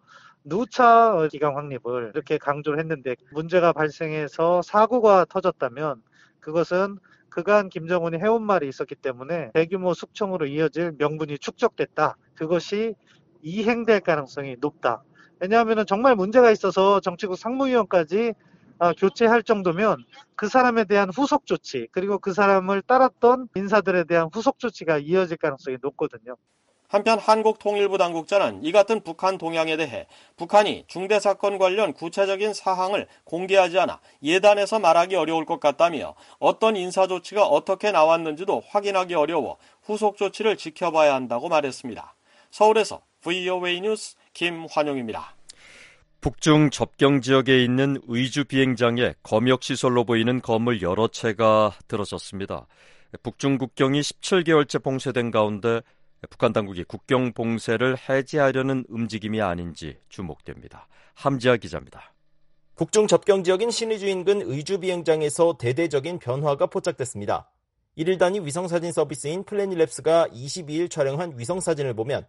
누차 기강 확립을 이렇게 강조를 했는데 문제가 발생해서 사고가 터졌다면 그것은 그간 김정은이 해온 말이 있었기 때문에 대규모 숙청으로 이어질 명분이 축적됐다. 그것이 이행될 가능성이 높다. 왜냐하면 정말 문제가 있어서 정치국 상무위원까지 교체할 정도면 그 사람에 대한 후속 조치, 그리고 그 사람을 따랐던 인사들에 대한 후속 조치가 이어질 가능성이 높거든요. 한편 한국통일부 당국자는 이 같은 북한 동향에 대해 북한이 중대사건 관련 구체적인 사항을 공개하지 않아 예단해서 말하기 어려울 것 같다며 어떤 인사 조치가 어떻게 나왔는지도 확인하기 어려워 후속 조치를 지켜봐야 한다고 말했습니다. 서울에서 VOA 뉴스 김환용입니다. 북중 접경 지역에 있는 의주 비행장에 검역시설로 보이는 건물 여러 채가 들어섰습니다. 북중 국경이 17개월째 봉쇄된 가운데 북한 당국이 국경 봉쇄를 해제하려는 움직임이 아닌지 주목됩니다. 함지아 기자입니다. 북중 접경 지역인 신의주 인근 의주 비행장에서 대대적인 변화가 포착됐습니다. 1일 단위 위성사진 서비스인 플래닛랩스가 22일 촬영한 위성사진을 보면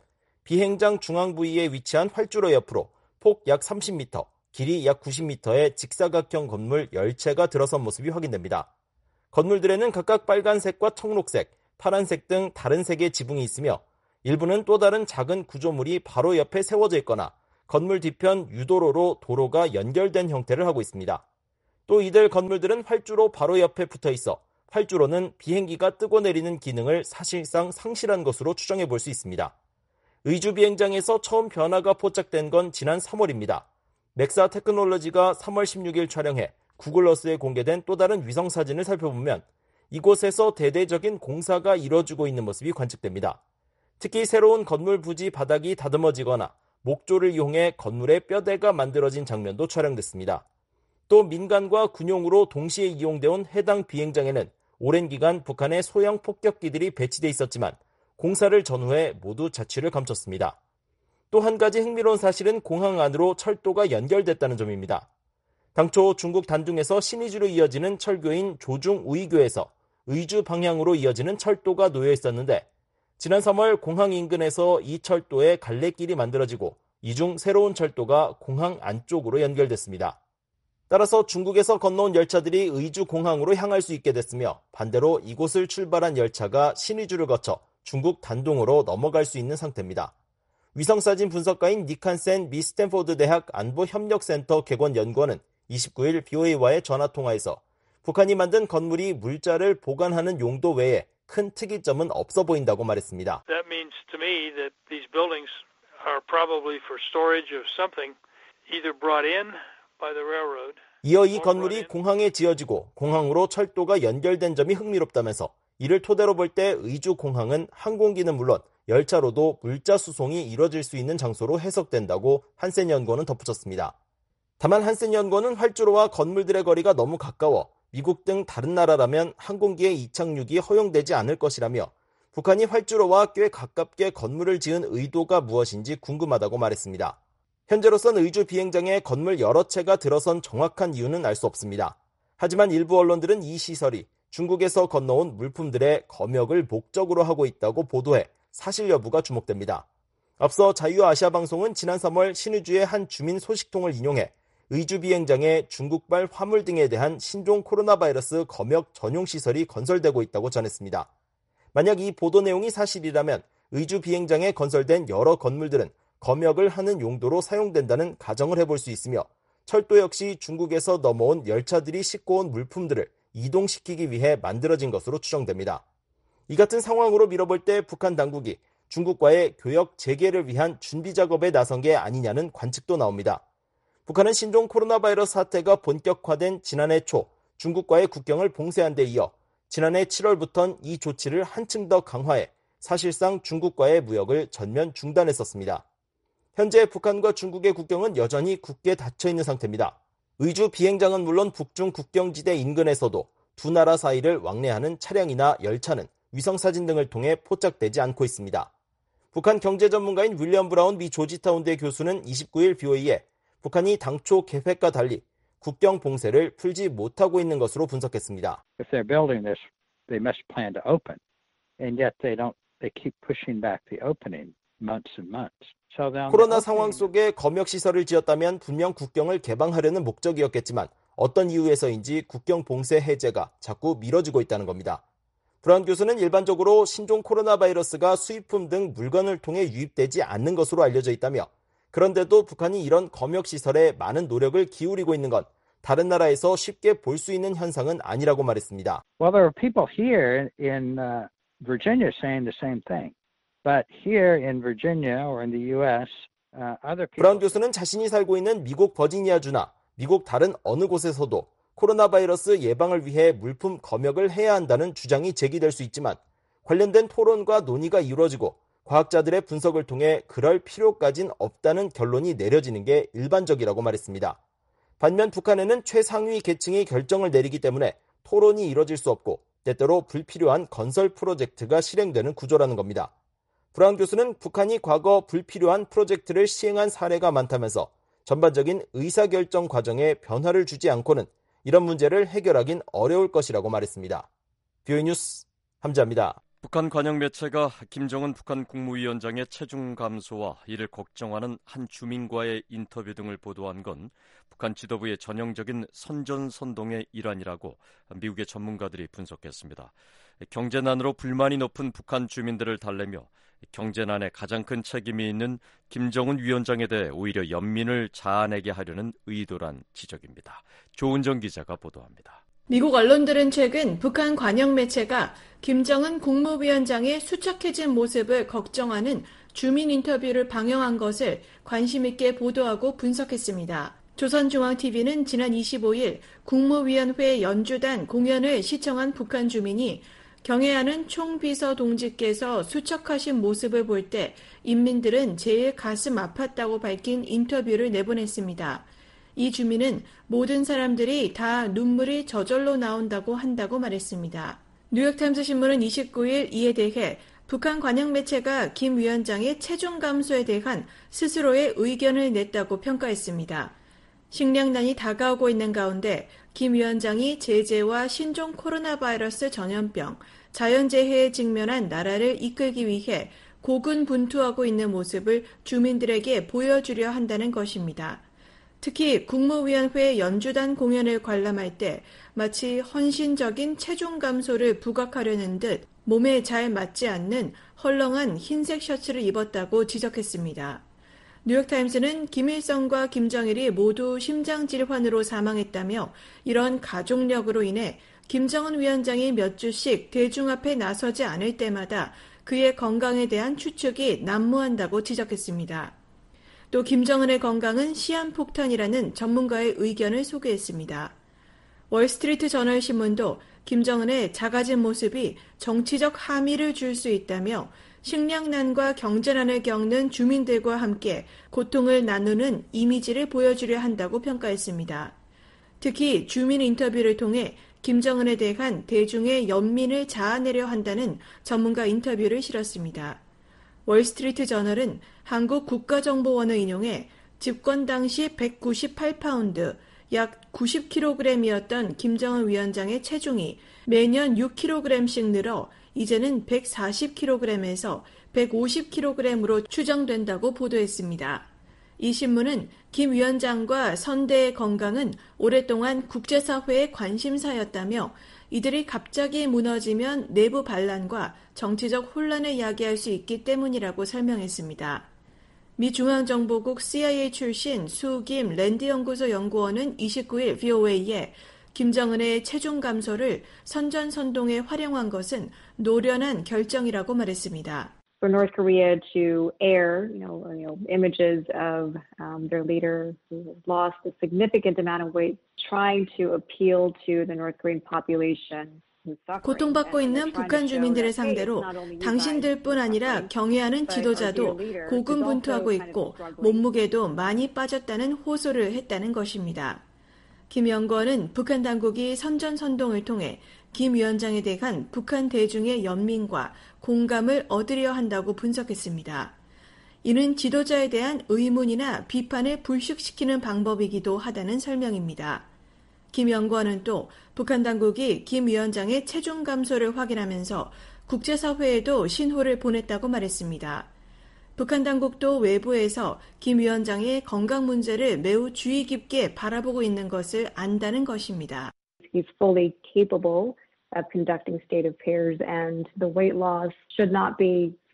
비행장 중앙 부위에 위치한 활주로 옆으로 폭 약 30m, 길이 약 90m의 직사각형 건물 10채가 들어선 모습이 확인됩니다. 건물들에는 각각 빨간색과 청록색, 파란색 등 다른 색의 지붕이 있으며 일부는 또 다른 작은 구조물이 바로 옆에 세워져 있거나 건물 뒤편 유도로로 도로가 연결된 형태를 하고 있습니다. 또 이들 건물들은 활주로 바로 옆에 붙어 있어 활주로는 비행기가 뜨고 내리는 기능을 사실상 상실한 것으로 추정해 볼 수 있습니다. 의주 비행장에서 처음 변화가 포착된 건 지난 3월입니다. 맥사 테크놀로지가 3월 16일 촬영해 구글어스에 공개된 또 다른 위성사진을 살펴보면 이곳에서 대대적인 공사가 이뤄지고 있는 모습이 관측됩니다. 특히 새로운 건물 부지 바닥이 다듬어지거나 목조를 이용해 건물의 뼈대가 만들어진 장면도 촬영됐습니다. 또 민간과 군용으로 동시에 이용되어 해당 비행장에는 오랜 기간 북한의 소형 폭격기들이 배치돼 있었지만 공사를 전후해 모두 자취를 감췄습니다. 또 한 가지 흥미로운 사실은 공항 안으로 철도가 연결됐다는 점입니다. 당초 중국 단둥에서 신의주로 이어지는 철교인 조중우이교에서 의주 방향으로 이어지는 철도가 놓여 있었는데 지난 3월 공항 인근에서 이 철도에 갈래길이 만들어지고 이 중 새로운 철도가 공항 안쪽으로 연결됐습니다. 따라서 중국에서 건너온 열차들이 의주 공항으로 향할 수 있게 됐으며 반대로 이곳을 출발한 열차가 신의주를 거쳐 중국 단둥으로 넘어갈 수 있는 상태입니다. 위성사진 분석가인 니칸센 미 스탠포드 대학 안보협력센터 객원연구원은 29일 BOA와의 전화통화에서 북한이 만든 건물이 물자를 보관하는 용도 외에 큰 특이점은 없어 보인다고 말했습니다. That means to me that these buildings are probably for storage of something either brought in by the railroad. 이어 이 건물이 공항에 지어지고 공항으로 철도가 연결된 점이 흥미롭다면서 이를 토대로 볼 때 의주 공항은 항공기는 물론 열차로도 물자 수송이 이뤄질 수 있는 장소로 해석된다고 한센 연구원은 덧붙였습니다. 다만 한센 연구원은 활주로와 건물들의 거리가 너무 가까워 미국 등 다른 나라라면 항공기의 이착륙이 허용되지 않을 것이라며 북한이 활주로와 꽤 가깝게 건물을 지은 의도가 무엇인지 궁금하다고 말했습니다. 현재로선 의주 비행장에 건물 여러 채가 들어선 정확한 이유는 알 수 없습니다. 하지만 일부 언론들은 이 시설이 중국에서 건너온 물품들의 검역을 목적으로 하고 있다고 보도해 사실 여부가 주목됩니다. 앞서 자유아시아방송은 지난 3월 신의주의 한 주민 소식통을 인용해 의주 비행장에 중국발 화물 등에 대한 신종 코로나 바이러스 검역 전용 시설이 건설되고 있다고 전했습니다. 만약 이 보도 내용이 사실이라면 의주 비행장에 건설된 여러 건물들은 검역을 하는 용도로 사용된다는 가정을 해볼 수 있으며 철도 역시 중국에서 넘어온 열차들이 싣고 온 물품들을 이동시키기 위해 만들어진 것으로 추정됩니다. 이 같은 상황으로 밀어볼 때 북한 당국이 중국과의 교역 재개를 위한 준비 작업에 나선 게 아니냐는 관측도 나옵니다. 북한은 신종 코로나 바이러스 사태가 본격화된 지난해 초 중국과의 국경을 봉쇄한 데 이어 지난해 7월부터는 이 조치를 한층 더 강화해 사실상 중국과의 무역을 전면 중단했었습니다. 현재 북한과 중국의 국경은 여전히 굳게 닫혀 있는 상태입니다. 의주 비행장은 물론 북중 국경지대 인근에서도 두 나라 사이를 왕래하는 차량이나 열차는 위성사진 등을 통해 포착되지 않고 있습니다. 북한 경제 전문가인 윌리엄 브라운 미 조지타운대 교수는 29일 BOA에 북한이 당초 계획과 달리 국경 봉쇄를 풀지 못하고 있는 것으로 분석했습니다. If they're building this, they must plan to open, and yet they keep pushing back the opening months and months. 코로나 상황 속에 검역시설을 지었다면 분명 국경을 개방하려는 목적이었겠지만 어떤 이유에서인지 국경 봉쇄 해제가 자꾸 미뤄지고 있다는 겁니다. 브라운 교수는 일반적으로 신종 코로나 바이러스가 수입품 등 물건을 통해 유입되지 않는 것으로 알려져 있다며 그런데도 북한이 이런 검역시설에 많은 노력을 기울이고 있는 건 다른 나라에서 쉽게 볼 수 있는 현상은 아니라고 말했습니다. Well, there are people here in Virginia saying the same thing. But here in Virginia or in the U.S., other people... 브라운 교수는 자신이 살고 있는 미국 버지니아주나 미국 다른 어느 곳에서도 코로나 바이러스 예방을 위해 물품 검역을 해야 한다는 주장이 제기될 수 있지만 관련된 토론과 논의가 이루어지고 과학자들의 분석을 통해 그럴 필요까진 없다는 결론이 내려지는 게 일반적이라고 말했습니다. 반면 북한에는 최상위 계층이 결정을 내리기 때문에 토론이 이뤄질 수 없고 때때로 불필요한 건설 프로젝트가 실행되는 구조라는 겁니다. 브라운 교수는 북한이 과거 불필요한 프로젝트를 시행한 사례가 많다면서 전반적인 의사결정 과정에 변화를 주지 않고는 이런 문제를 해결하긴 어려울 것이라고 말했습니다. 뷰이 뉴스 함지아입니다. 북한 관영 매체가 김정은 북한 국무위원장의 체중 감소와 이를 걱정하는 한 주민과의 인터뷰 등을 보도한 건 북한 지도부의 전형적인 선전선동의 일환이라고 미국의 전문가들이 분석했습니다. 경제난으로 불만이 높은 북한 주민들을 달래며 경제난에 가장 큰 책임이 있는 김정은 위원장에 대해 오히려 연민을 자아내게 하려는 의도란 지적입니다. 조은정 기자가 보도합니다. 미국 언론들은 최근 북한 관영 매체가 김정은 국무위원장의 수척해진 모습을 걱정하는 주민 인터뷰를 방영한 것을 관심 있게 보도하고 분석했습니다. 조선중앙TV는 지난 25일 국무위원회 연주단 공연을 시청한 북한 주민이 경애하는 총비서 동지께서 수척하신 모습을 볼 때 인민들은 제일 가슴 아팠다고 밝힌 인터뷰를 내보냈습니다. 이 주민은 모든 사람들이 다 눈물이 저절로 나온다고 한다고 말했습니다. 뉴욕타임스 신문은 29일 이에 대해 북한 관영 매체가 김 위원장의 체중 감소에 대한 스스로의 의견을 냈다고 평가했습니다. 식량난이 다가오고 있는 가운데 김 위원장이 제재와 신종 코로나 바이러스 전염병, 자연재해에 직면한 나라를 이끌기 위해 고군분투하고 있는 모습을 주민들에게 보여주려 한다는 것입니다. 특히 국무위원회 연주단 공연을 관람할 때 마치 헌신적인 체중 감소를 부각하려는 듯 몸에 잘 맞지 않는 헐렁한 흰색 셔츠를 입었다고 지적했습니다. 뉴욕타임스는 김일성과 김정일이 모두 심장질환으로 사망했다며 이런 가족력으로 인해 김정은 위원장이 몇 주씩 대중 앞에 나서지 않을 때마다 그의 건강에 대한 추측이 난무한다고 지적했습니다. 또 김정은의 건강은 시한폭탄이라는 전문가의 의견을 소개했습니다. 월스트리트 저널 신문도 김정은의 작아진 모습이 정치적 함의를 줄 수 있다며 식량난과 경제난을 겪는 주민들과 함께 고통을 나누는 이미지를 보여주려 한다고 평가했습니다. 특히 주민 인터뷰를 통해 김정은에 대한 대중의 연민을 자아내려 한다는 전문가 인터뷰를 실었습니다. 월스트리트 저널은 한국 국가정보원을 인용해 집권 당시 198파운드, 약 90kg이었던 김정은 위원장의 체중이 매년 6kg씩 늘어 이제는 140kg에서 150kg으로 추정된다고 보도했습니다. 이 신문은 김 위원장과 선대의 건강은 오랫동안 국제사회의 관심사였다며 이들이 갑자기 무너지면 내부 반란과 정치적 혼란을 야기할 수 있기 때문이라고 설명했습니다. 미 중앙정보국 CIA 출신 수김 랜드연구소 연구원은 29일 VOA에 김정은의 체중 감소를 선전선동에 활용한 것은 노련한 결정이라고 말했습니다. For North Korea to air, images of their leader who lost a significant amount of weight, trying to appeal to the North Korean population. 고통받고 있는 북한 주민들을 상대로 당신들뿐 아니라 경애하는 지도자도 고군분투하고 있고 몸무게도 많이 빠졌다는 호소를 했다는 것입니다. 김 연구원은 북한 당국이 선전선동을 통해 김 위원장에 대한 북한 대중의 연민과 공감을 얻으려 한다고 분석했습니다. 이는 지도자에 대한 의문이나 비판을 불식시키는 방법이기도 하다는 설명입니다. 김 연구원은 또 북한 당국이 김 위원장의 체중 감소를 확인하면서 국제사회에도 신호를 보냈다고 말했습니다. 북한 당국도 외부에서 김 위원장의 건강 문제를 매우 주의 깊게 바라보고 있는 것을 안다는 것입니다. He's fully capable of conducting state affairs and the weight loss should not be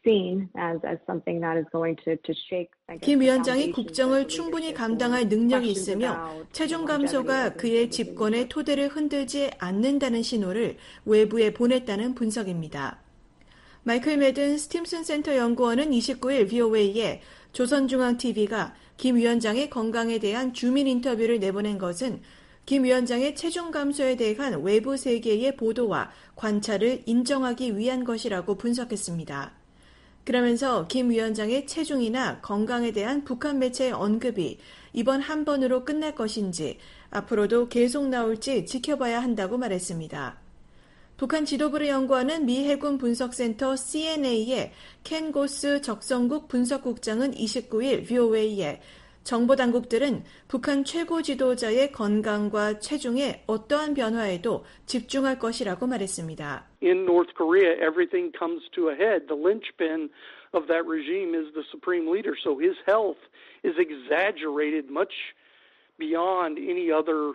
seen as something that is going to shake. 김 위원장이 국정을 충분히 감당할 능력이 있으며 체중 감소가 그의 집권의 토대를 흔들지 않는다는 신호를 외부에 보냈다는 분석입니다. 마이클 매든 스팀슨 센터 연구원은 29일 VOA에 조선중앙TV가 김 위원장의 건강에 대한 주민 인터뷰를 내보낸 것은 김 위원장의 체중 감소에 대한 외부 세계의 보도와 관찰을 인정하기 위한 것이라고 분석했습니다. 그러면서 김 위원장의 체중이나 건강에 대한 북한 매체의 언급이 이번 한 번으로 끝날 것인지 앞으로도 계속 나올지 지켜봐야 한다고 말했습니다. 북한 지도부를 연구하는 미 해군 분석센터 CNA의 켄 고스 적성국 분석국장은 29일 VOA에 정보당국들은 북한 최고 지도자의 건강과 체중에 어떠한 변화에도 집중할 것이라고 말했습니다. In North Korea, everything comes to a head. The linchpin of that regime is the supreme leader, so his health is exaggerated much beyond any other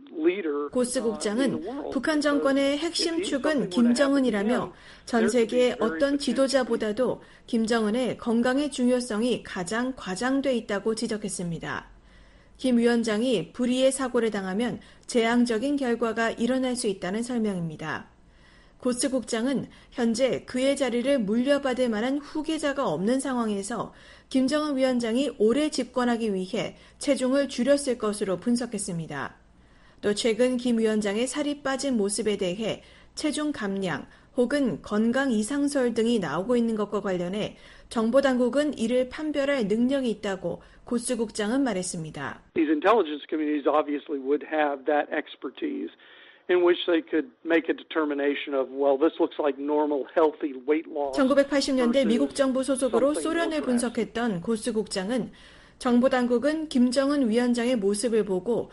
고스 국장은 북한 정권의 핵심 축은 김정은이라며 전 세계의 어떤 지도자보다도 김정은의 건강의 중요성이 가장 과장돼 있다고 지적했습니다. 김 위원장이 불의의 사고를 당하면 재앙적인 결과가 일어날 수 있다는 설명입니다. 고스 국장은 현재 그의 자리를 물려받을 만한 후계자가 없는 상황에서 김정은 위원장이 오래 집권하기 위해 체중을 줄였을 것으로 분석했습니다. 또 최근 김 위원장의 살이 빠진 모습에 대해 체중 감량 혹은 건강 이상설 등이 나오고 있는 것과 관련해 정보당국은 이를 판별할 능력이 있다고 고스 국장은 말했습니다. These intelligence communities obviously would have that expertise in which they could make a determination of, well, this looks like normal, healthy weight loss. 1980년대 미국 정부 소속으로 소련을 분석했던 고스 국장은 정보당국은 김정은 위원장의 모습을 보고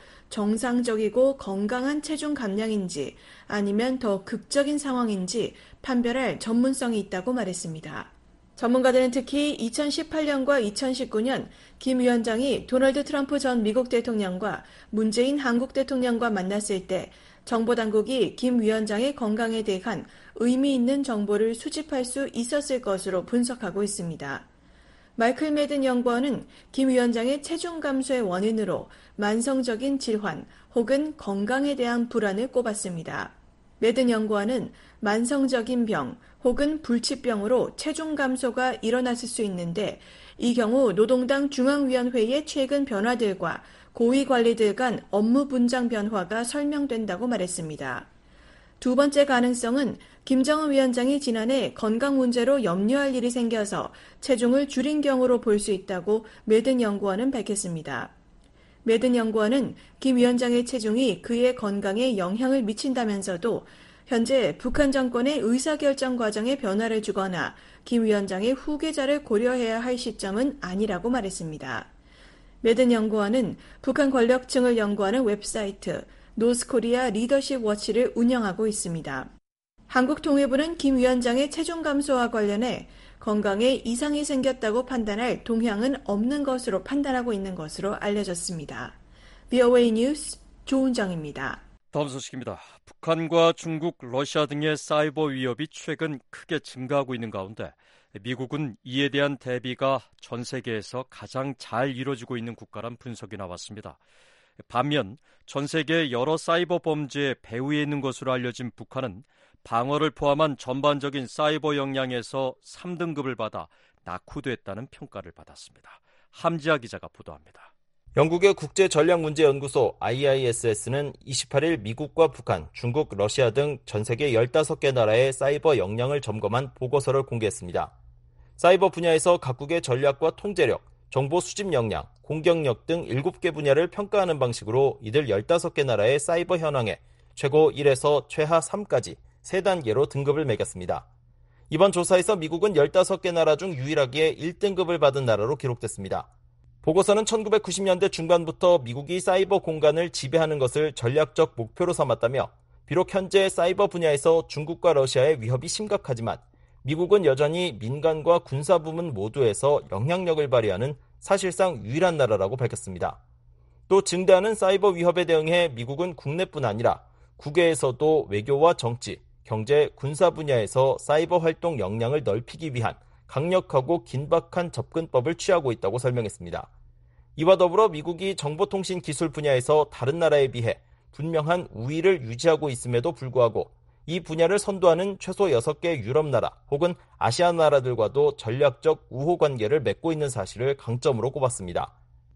정상적이고 건강한 체중 감량인지 아니면 더 극적인 상황인지 판별할 전문성이 있다고 말했습니다. 전문가들은 특히 2018년과 2019년 김 위원장이 도널드 트럼프 전 미국 대통령과 문재인 한국 대통령과 만났을 때 정보당국이 김 위원장의 건강에 대한 의미 있는 정보를 수집할 수 있었을 것으로 분석하고 있습니다. 마이클 매든 연구원은 김 위원장의 체중 감소의 원인으로 만성적인 질환 혹은 건강에 대한 불안을 꼽았습니다. 매든 연구원은 만성적인 병 혹은 불치병으로 체중 감소가 일어났을 수 있는데 이 경우 노동당 중앙위원회의 최근 변화들과 고위 관리들 간 업무 분장 변화가 설명된다고 말했습니다. 두 번째 가능성은 김정은 위원장이 지난해 건강 문제로 염려할 일이 생겨서 체중을 줄인 경우로 볼 수 있다고 매든 연구원은 밝혔습니다. 매든 연구원은 김 위원장의 체중이 그의 건강에 영향을 미친다면서도 현재 북한 정권의 의사결정 과정에 변화를 주거나 김 위원장의 후계자를 고려해야 할 시점은 아니라고 말했습니다. 매든 연구원은 북한 권력층을 연구하는 웹사이트 노스코리아 리더십 워치를 운영하고 있습니다. 한국통일부는 김 위원장의 체중 감소와 관련해 건강에 이상이 생겼다고 판단할 동향은 없는 것으로 판단하고 있는 것으로 알려졌습니다. VOA 뉴스 조은정입니다. 다음 소식입니다. 북한과 중국, 러시아 등의 사이버 위협이 최근 크게 증가하고 있는 가운데 미국은 이에 대한 대비가 전 세계에서 가장 잘 이루어지고 있는 국가란 분석이 나왔습니다. 반면 전 세계 여러 사이버 범죄의 배후에 있는 것으로 알려진 북한은 방어를 포함한 전반적인 사이버 역량에서 3등급을 받아 낙후됐다는 평가를 받았습니다. 함지아 기자가 보도합니다. 영국의 국제전략문제연구소 IISS는 28일 미국과 북한, 중국, 러시아 등 전 세계 15개 나라의 사이버 역량을 점검한 보고서를 공개했습니다. 사이버 분야에서 각국의 전략과 통제력, 정보 수집 역량, 공격력 등 7개 분야를 평가하는 방식으로 이들 15개 나라의 사이버 현황에 최고 1에서 최하 3까지 3단계로 등급을 매겼습니다. 이번 조사에서 미국은 15개 나라 중 유일하게 1등급을 받은 나라로 기록됐습니다. 보고서는 1990년대 중반부터 미국이 사이버 공간을 지배하는 것을 전략적 목표로 삼았다며 비록 현재 사이버 분야에서 중국과 러시아의 위협이 심각하지만 미국은 여전히 민간과 군사 부문 모두에서 영향력을 발휘하는 사실상 유일한 나라라고 밝혔습니다. 또 증대하는 사이버 위협에 대응해 미국은 국내뿐 아니라 국외에서도 외교와 정치, 경제, 군사 분야에서 사이버 활동 역량을 넓히기 위한 강력하고 긴박한 접근법을 취하고 있다고 설명했습니다. 이와 더불어 미국이 정보통신 기술 분야에서 다른 나라에 비해 분명한 우위를 유지하고 있음에도 불구하고 이 분야를 선도하는 최소 6개 유럽 나라 혹은 아시아 나라들과도 전략적 우호 관계를 맺고 있는 사실을 강점으로 꼽았습니다.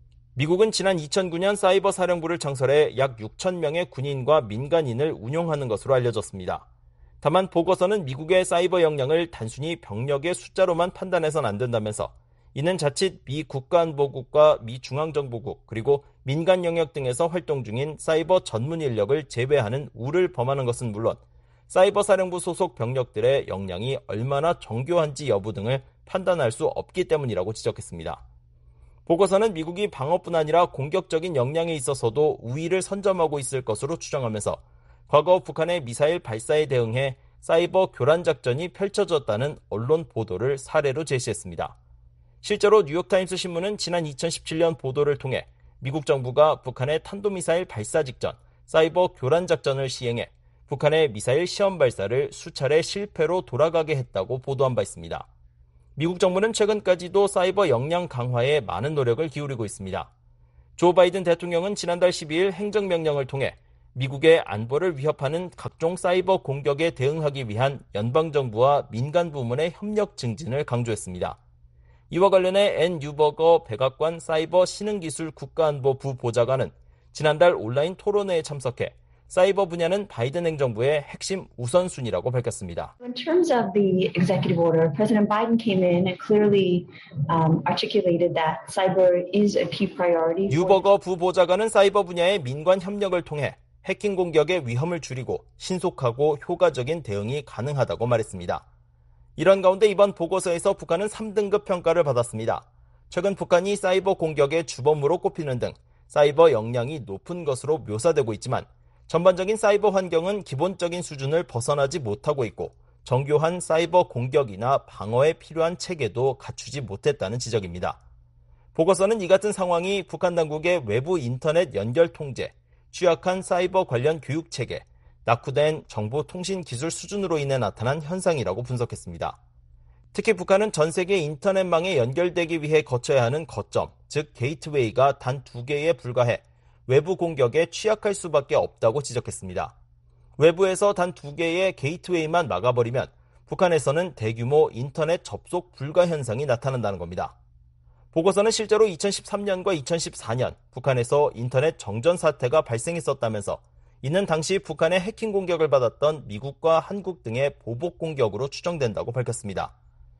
미국은 지난 2009년 사이버 사령부를 창설해 약 6,000명의 군인과 민간인을 운용하는 것으로 알려졌습니다. 다만 보고서는 미국의 사이버 역량을 단순히 병력의 숫자로만 판단해서는 안 된다면서 이는 자칫 미 국가안보국과 미 중앙정보국 그리고 민간 영역 등에서 활동 중인 사이버 전문 인력을 제외하는 우를 범하는 것은 물론 사이버 사령부 소속 병력들의 역량이 얼마나 정교한지 여부 등을 판단할 수 없기 때문이라고 지적했습니다. 보고서는 미국이 방어뿐 아니라 공격적인 역량에 있어서도 우위를 선점하고 있을 것으로 추정하면서 과거 북한의 미사일 발사에 대응해 사이버 교란 작전이 펼쳐졌다는 언론 보도를 사례로 제시했습니다. 실제로 뉴욕타임스 신문은 지난 2017년 보도를 통해 미국 정부가 북한의 탄도미사일 발사 직전 사이버 교란 작전을 시행해 북한의 미사일 시험 발사를 수차례 실패로 돌아가게 했다고 보도한 바 있습니다. 미국 정부는 최근까지도 사이버 역량 강화에 많은 노력을 기울이고 있습니다. 조 바이든 대통령은 지난달 12일 행정명령을 통해 미국의 안보를 위협하는 각종 사이버 공격에 대응하기 위한 연방정부와 민간 부문의 협력 증진을 강조했습니다. 이와 관련해 앤 뉴버거 백악관 사이버 신흥기술 국가안보부 보좌관은 지난달 온라인 토론회에 참석해 사이버 분야는 바이든 행정부의 핵심 우선순위라고 밝혔습니다. In terms of the executive order, President Biden came in and clearly articulated that cyber is a key priority. 뉴버거 부보좌관은 사이버 분야의 민관 협력을 통해 해킹 공격의 위험을 줄이고 신속하고 효과적인 대응이 가능하다고 말했습니다. 이런 가운데 이번 보고서에서 북한은 3등급 평가를 받았습니다. 최근 북한이 사이버 공격의 주범으로 꼽히는 등 사이버 역량이 높은 것으로 묘사되고 있지만 전반적인 사이버 환경은 기본적인 수준을 벗어나지 못하고 있고 정교한 사이버 공격이나 방어에 필요한 체계도 갖추지 못했다는 지적입니다. 보고서는 이 같은 상황이 북한 당국의 외부 인터넷 연결 통제, 취약한 사이버 관련 교육 체계, 낙후된 정보통신 기술 수준으로 인해 나타난 현상이라고 분석했습니다. 특히 북한은 전 세계 인터넷망에 연결되기 위해 거쳐야 하는 거점, 즉 게이트웨이가 단 2개에 불과해 외부 공격에 취약할 수밖에 없다고 지적했습니다. 외부에서 단 2개의 게이트웨이만 막아버리면 북한에서는 대규모 인터넷 접속 불가 현상이 나타난다는 겁니다. 보고서는 실제로 2013년과 2014년 북한에서 인터넷 정전 사태가 발생했었다면서 이는 당시 북한의 해킹 공격을 받았던 미국과 한국 등의 보복 공격으로 추정된다고 밝혔습니다.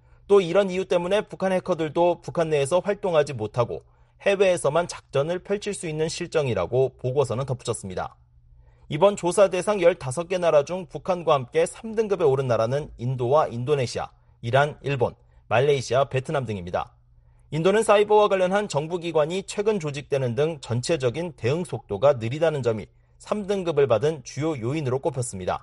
또 이런 이유 때문에 북한 해커들도 북한 내에서 활동하지 못하고 해외에서만 작전을 펼칠 수 있는 실정이라고 보고서는 덧붙였습니다. 이번 조사 대상 15개 나라 중 북한과 함께 3등급에 오른 나라는 인도와 인도네시아, 이란, 일본, 말레이시아, 베트남 등입니다. 인도는 사이버와 관련한 정부기관이 최근 조직되는 등 전체적인 대응 속도가 느리다는 점이 3등급을 받은 주요 요인으로 꼽혔습니다.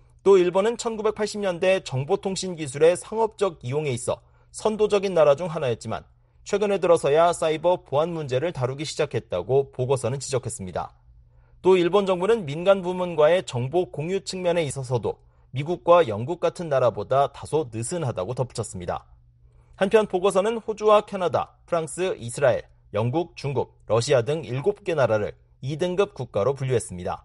또 일본은 1980년대 정보통신 기술의 상업적 이용에 있어 선도적인 나라 중 하나였지만 최근에 들어서야 사이버 보안 문제를 다루기 시작했다고 보고서는 지적했습니다. 또 일본 정부는 민간 부문과의 정보 공유 측면에 있어서도 미국과 영국 같은 나라보다 다소 느슨하다고 덧붙였습니다. 한편 보고서는 호주와 캐나다, 프랑스, 이스라엘, 영국, 중국, 러시아 등 7개 나라를 2등급 국가로 분류했습니다.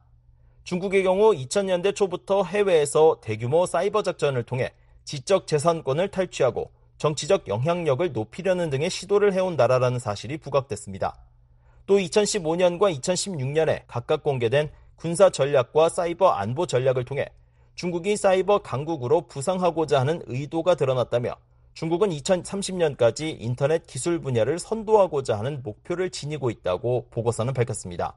중국의 경우 2000년대 초부터 해외에서 대규모 사이버 작전을 통해 지적 재산권을 탈취하고 정치적 영향력을 높이려는 등의 시도를 해온 나라라는 사실이 부각됐습니다. 또 2015년과 2016년에 각각 공개된 군사 전략과 사이버 안보 전략을 통해 중국이 사이버 강국으로 부상하고자 하는 의도가 드러났다며 중국은 2030년까지 인터넷 기술 분야를 선도하고자 하는 목표를 지니고 있다고 보고서는 밝혔습니다.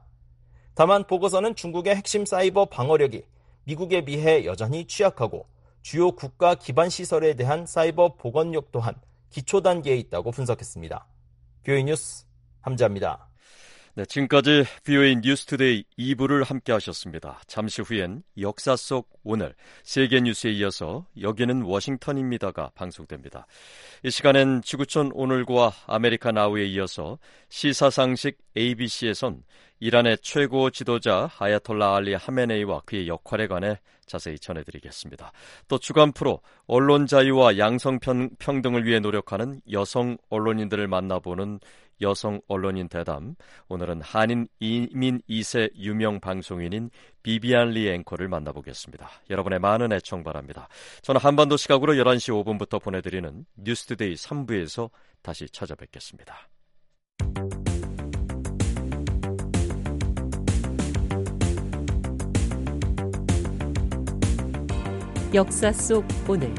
다만 보고서는 중국의 핵심 사이버 방어력이 미국에 비해 여전히 취약하고 주요 국가 기반 시설에 대한 사이버 보건력 또한 기초 단계에 있다고 분석했습니다. 뷰이 뉴스 함재합니다. 네, 지금까지 VOA 뉴스투데이 2부를 함께 하셨습니다. 잠시 후엔 역사 속 오늘 세계 뉴스에 이어서 여기는 워싱턴입니다가 방송됩니다. 이 시간엔 지구촌 오늘과 아메리카 나우에 이어서 시사상식 ABC에선 이란의 최고 지도자 아야톨라 알리 하메네이와 그의 역할에 관해 자세히 전해드리겠습니다. 또 주간 프로 언론 자유와 양성평등을 위해 노력하는 여성 언론인들을 만나보는 여성 언론인 대담. 오늘은 한인 이민 2세 유명 방송인인 비비안 리 앵커를 만나보겠습니다. 여러분의 많은 애청 바랍니다. 저는 한반도 시각으로 11시 5분부터 보내드리는 뉴스투데이 3부에서 다시 찾아뵙겠습니다. 역사 속 오늘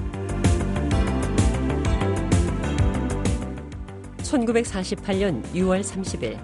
1948년 6월 30일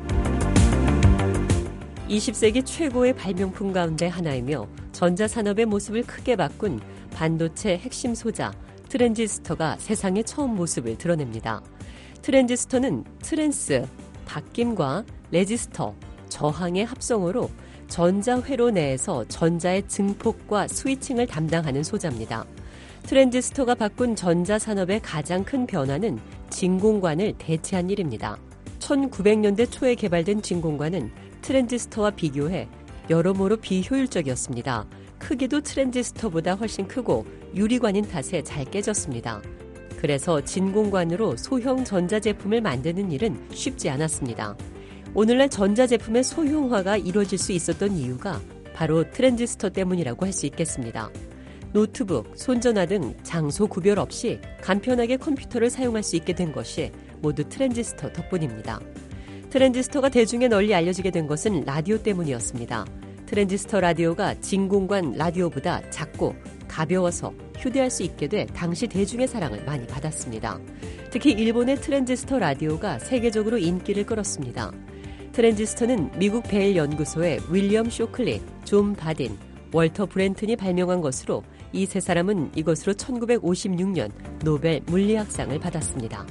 20세기 최고의 발명품 가운데 하나이며 전자산업의 모습을 크게 바꾼 반도체 핵심 소자 트랜지스터가 세상에 처음 모습을 드러냅니다. 트랜지스터는 트랜스, 바뀜과 레지스터, 저항의 합성어로 전자회로 내에서 전자의 증폭과 스위칭을 담당하는 소자입니다. 트랜지스터가 바꾼 전자산업의 가장 큰 변화는 진공관을 대체한 일입니다. 1900년대 초에 개발된 진공관은 트랜지스터와 비교해 여러모로 비효율적이었습니다. 크기도 트랜지스터보다 훨씬 크고 유리관인 탓에 잘 깨졌습니다. 그래서 진공관으로 소형 전자제품을 만드는 일은 쉽지 않았습니다. 오늘날 전자제품의 소형화가 이루어질 수 있었던 이유가 바로 트랜지스터 때문이라고 할 수 있겠습니다. 노트북, 손전화 등 장소 구별 없이 간편하게 컴퓨터를 사용할 수 있게 된 것이 모두 트랜지스터 덕분입니다. 트랜지스터가 대중에 널리 알려지게 된 것은 라디오 때문이었습니다. 트랜지스터 라디오가 진공관 라디오보다 작고 가벼워서 휴대할 수 있게 돼 당시 대중의 사랑을 많이 받았습니다. 특히 일본의 트랜지스터 라디오가 세계적으로 인기를 끌었습니다. 트랜지스터는 미국 베일 연구소의 윌리엄 쇼클리, 존 바딘, 월터 브렌튼이 발명한 것으로 이 세 사람은 이것으로 1956년 노벨 물리학상을 받았습니다.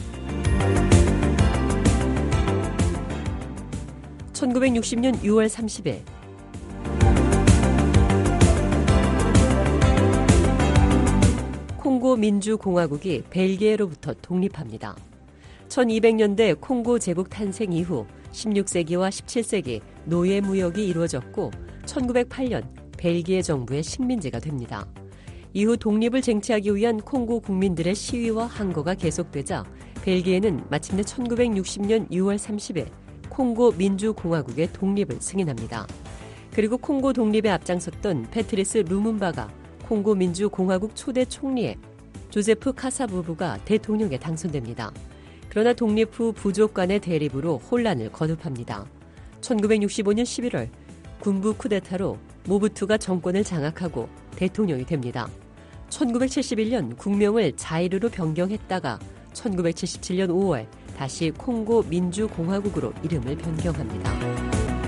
1960년 6월 30일 콩고 민주공화국이 벨기에로부터 독립합니다. 1200년대 콩고 제국 탄생 이후 16세기와 17세기 노예 무역이 이루어졌고 1908년 벨기에 정부의 식민지가 됩니다. 이후 독립을 쟁취하기 위한 콩고 국민들의 시위와 항거가 계속되자 벨기에는 마침내 1960년 6월 30일 콩고 민주공화국의 독립을 승인합니다. 그리고 콩고 독립에 앞장섰던 패트리스 루문바가 콩고 민주공화국 초대 총리에 조세프 카사 부부가 대통령에 당선됩니다. 그러나 독립 후 부족 간의 대립으로 혼란을 거듭합니다. 1965년 11월 군부 쿠데타로 모부투가 정권을 장악하고 대통령이 됩니다. 1971년 국명을 자이르로 변경했다가 1977년 5월 다시 콩고 민주공화국으로 이름을 변경합니다.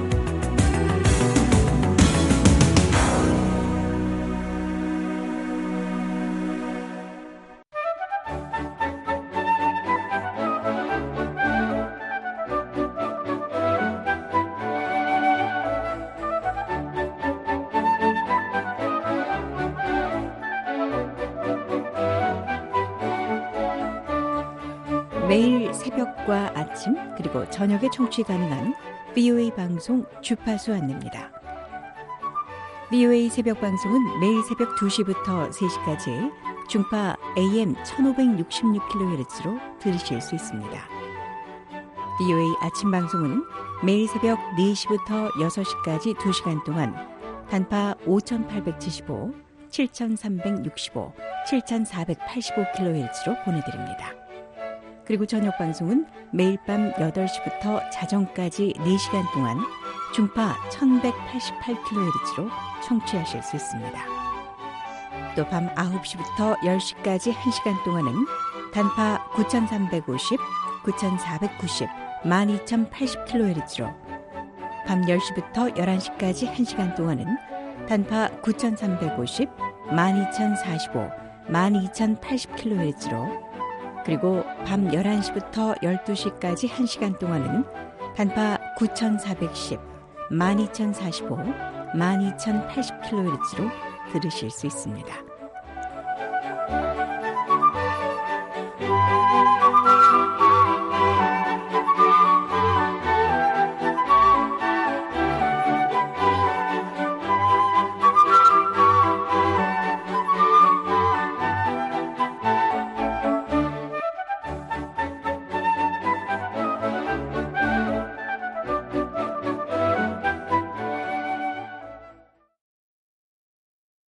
매일 새벽과 아침 그리고 저녁에 청취 가능한 VOA 방송 주파수 안내입니다. VOA 새벽 방송은 매일 새벽 2시부터 3시까지 중파 AM 1566kHz로 들으실 수 있습니다. VOA 아침 방송은 매일 새벽 4시부터 6시까지 2시간 동안 단파 5875, 7365, 7485kHz로 보내드립니다. 그리고 저녁 방송은 매일 밤 8시부터 자정까지 4시간 동안 중파 1188kHz로 청취하실 수 있습니다. 또 밤 9시부터 10시까지 1시간 동안은 단파 9350, 9490, 12080kHz로 밤 10시부터 11시까지 1시간 동안은 단파 9350, 12045, 12080kHz로 그리고 밤 11시부터 12시까지 1시간 동안은 단파 9410, 12045, 12080kHz로 들으실 수 있습니다.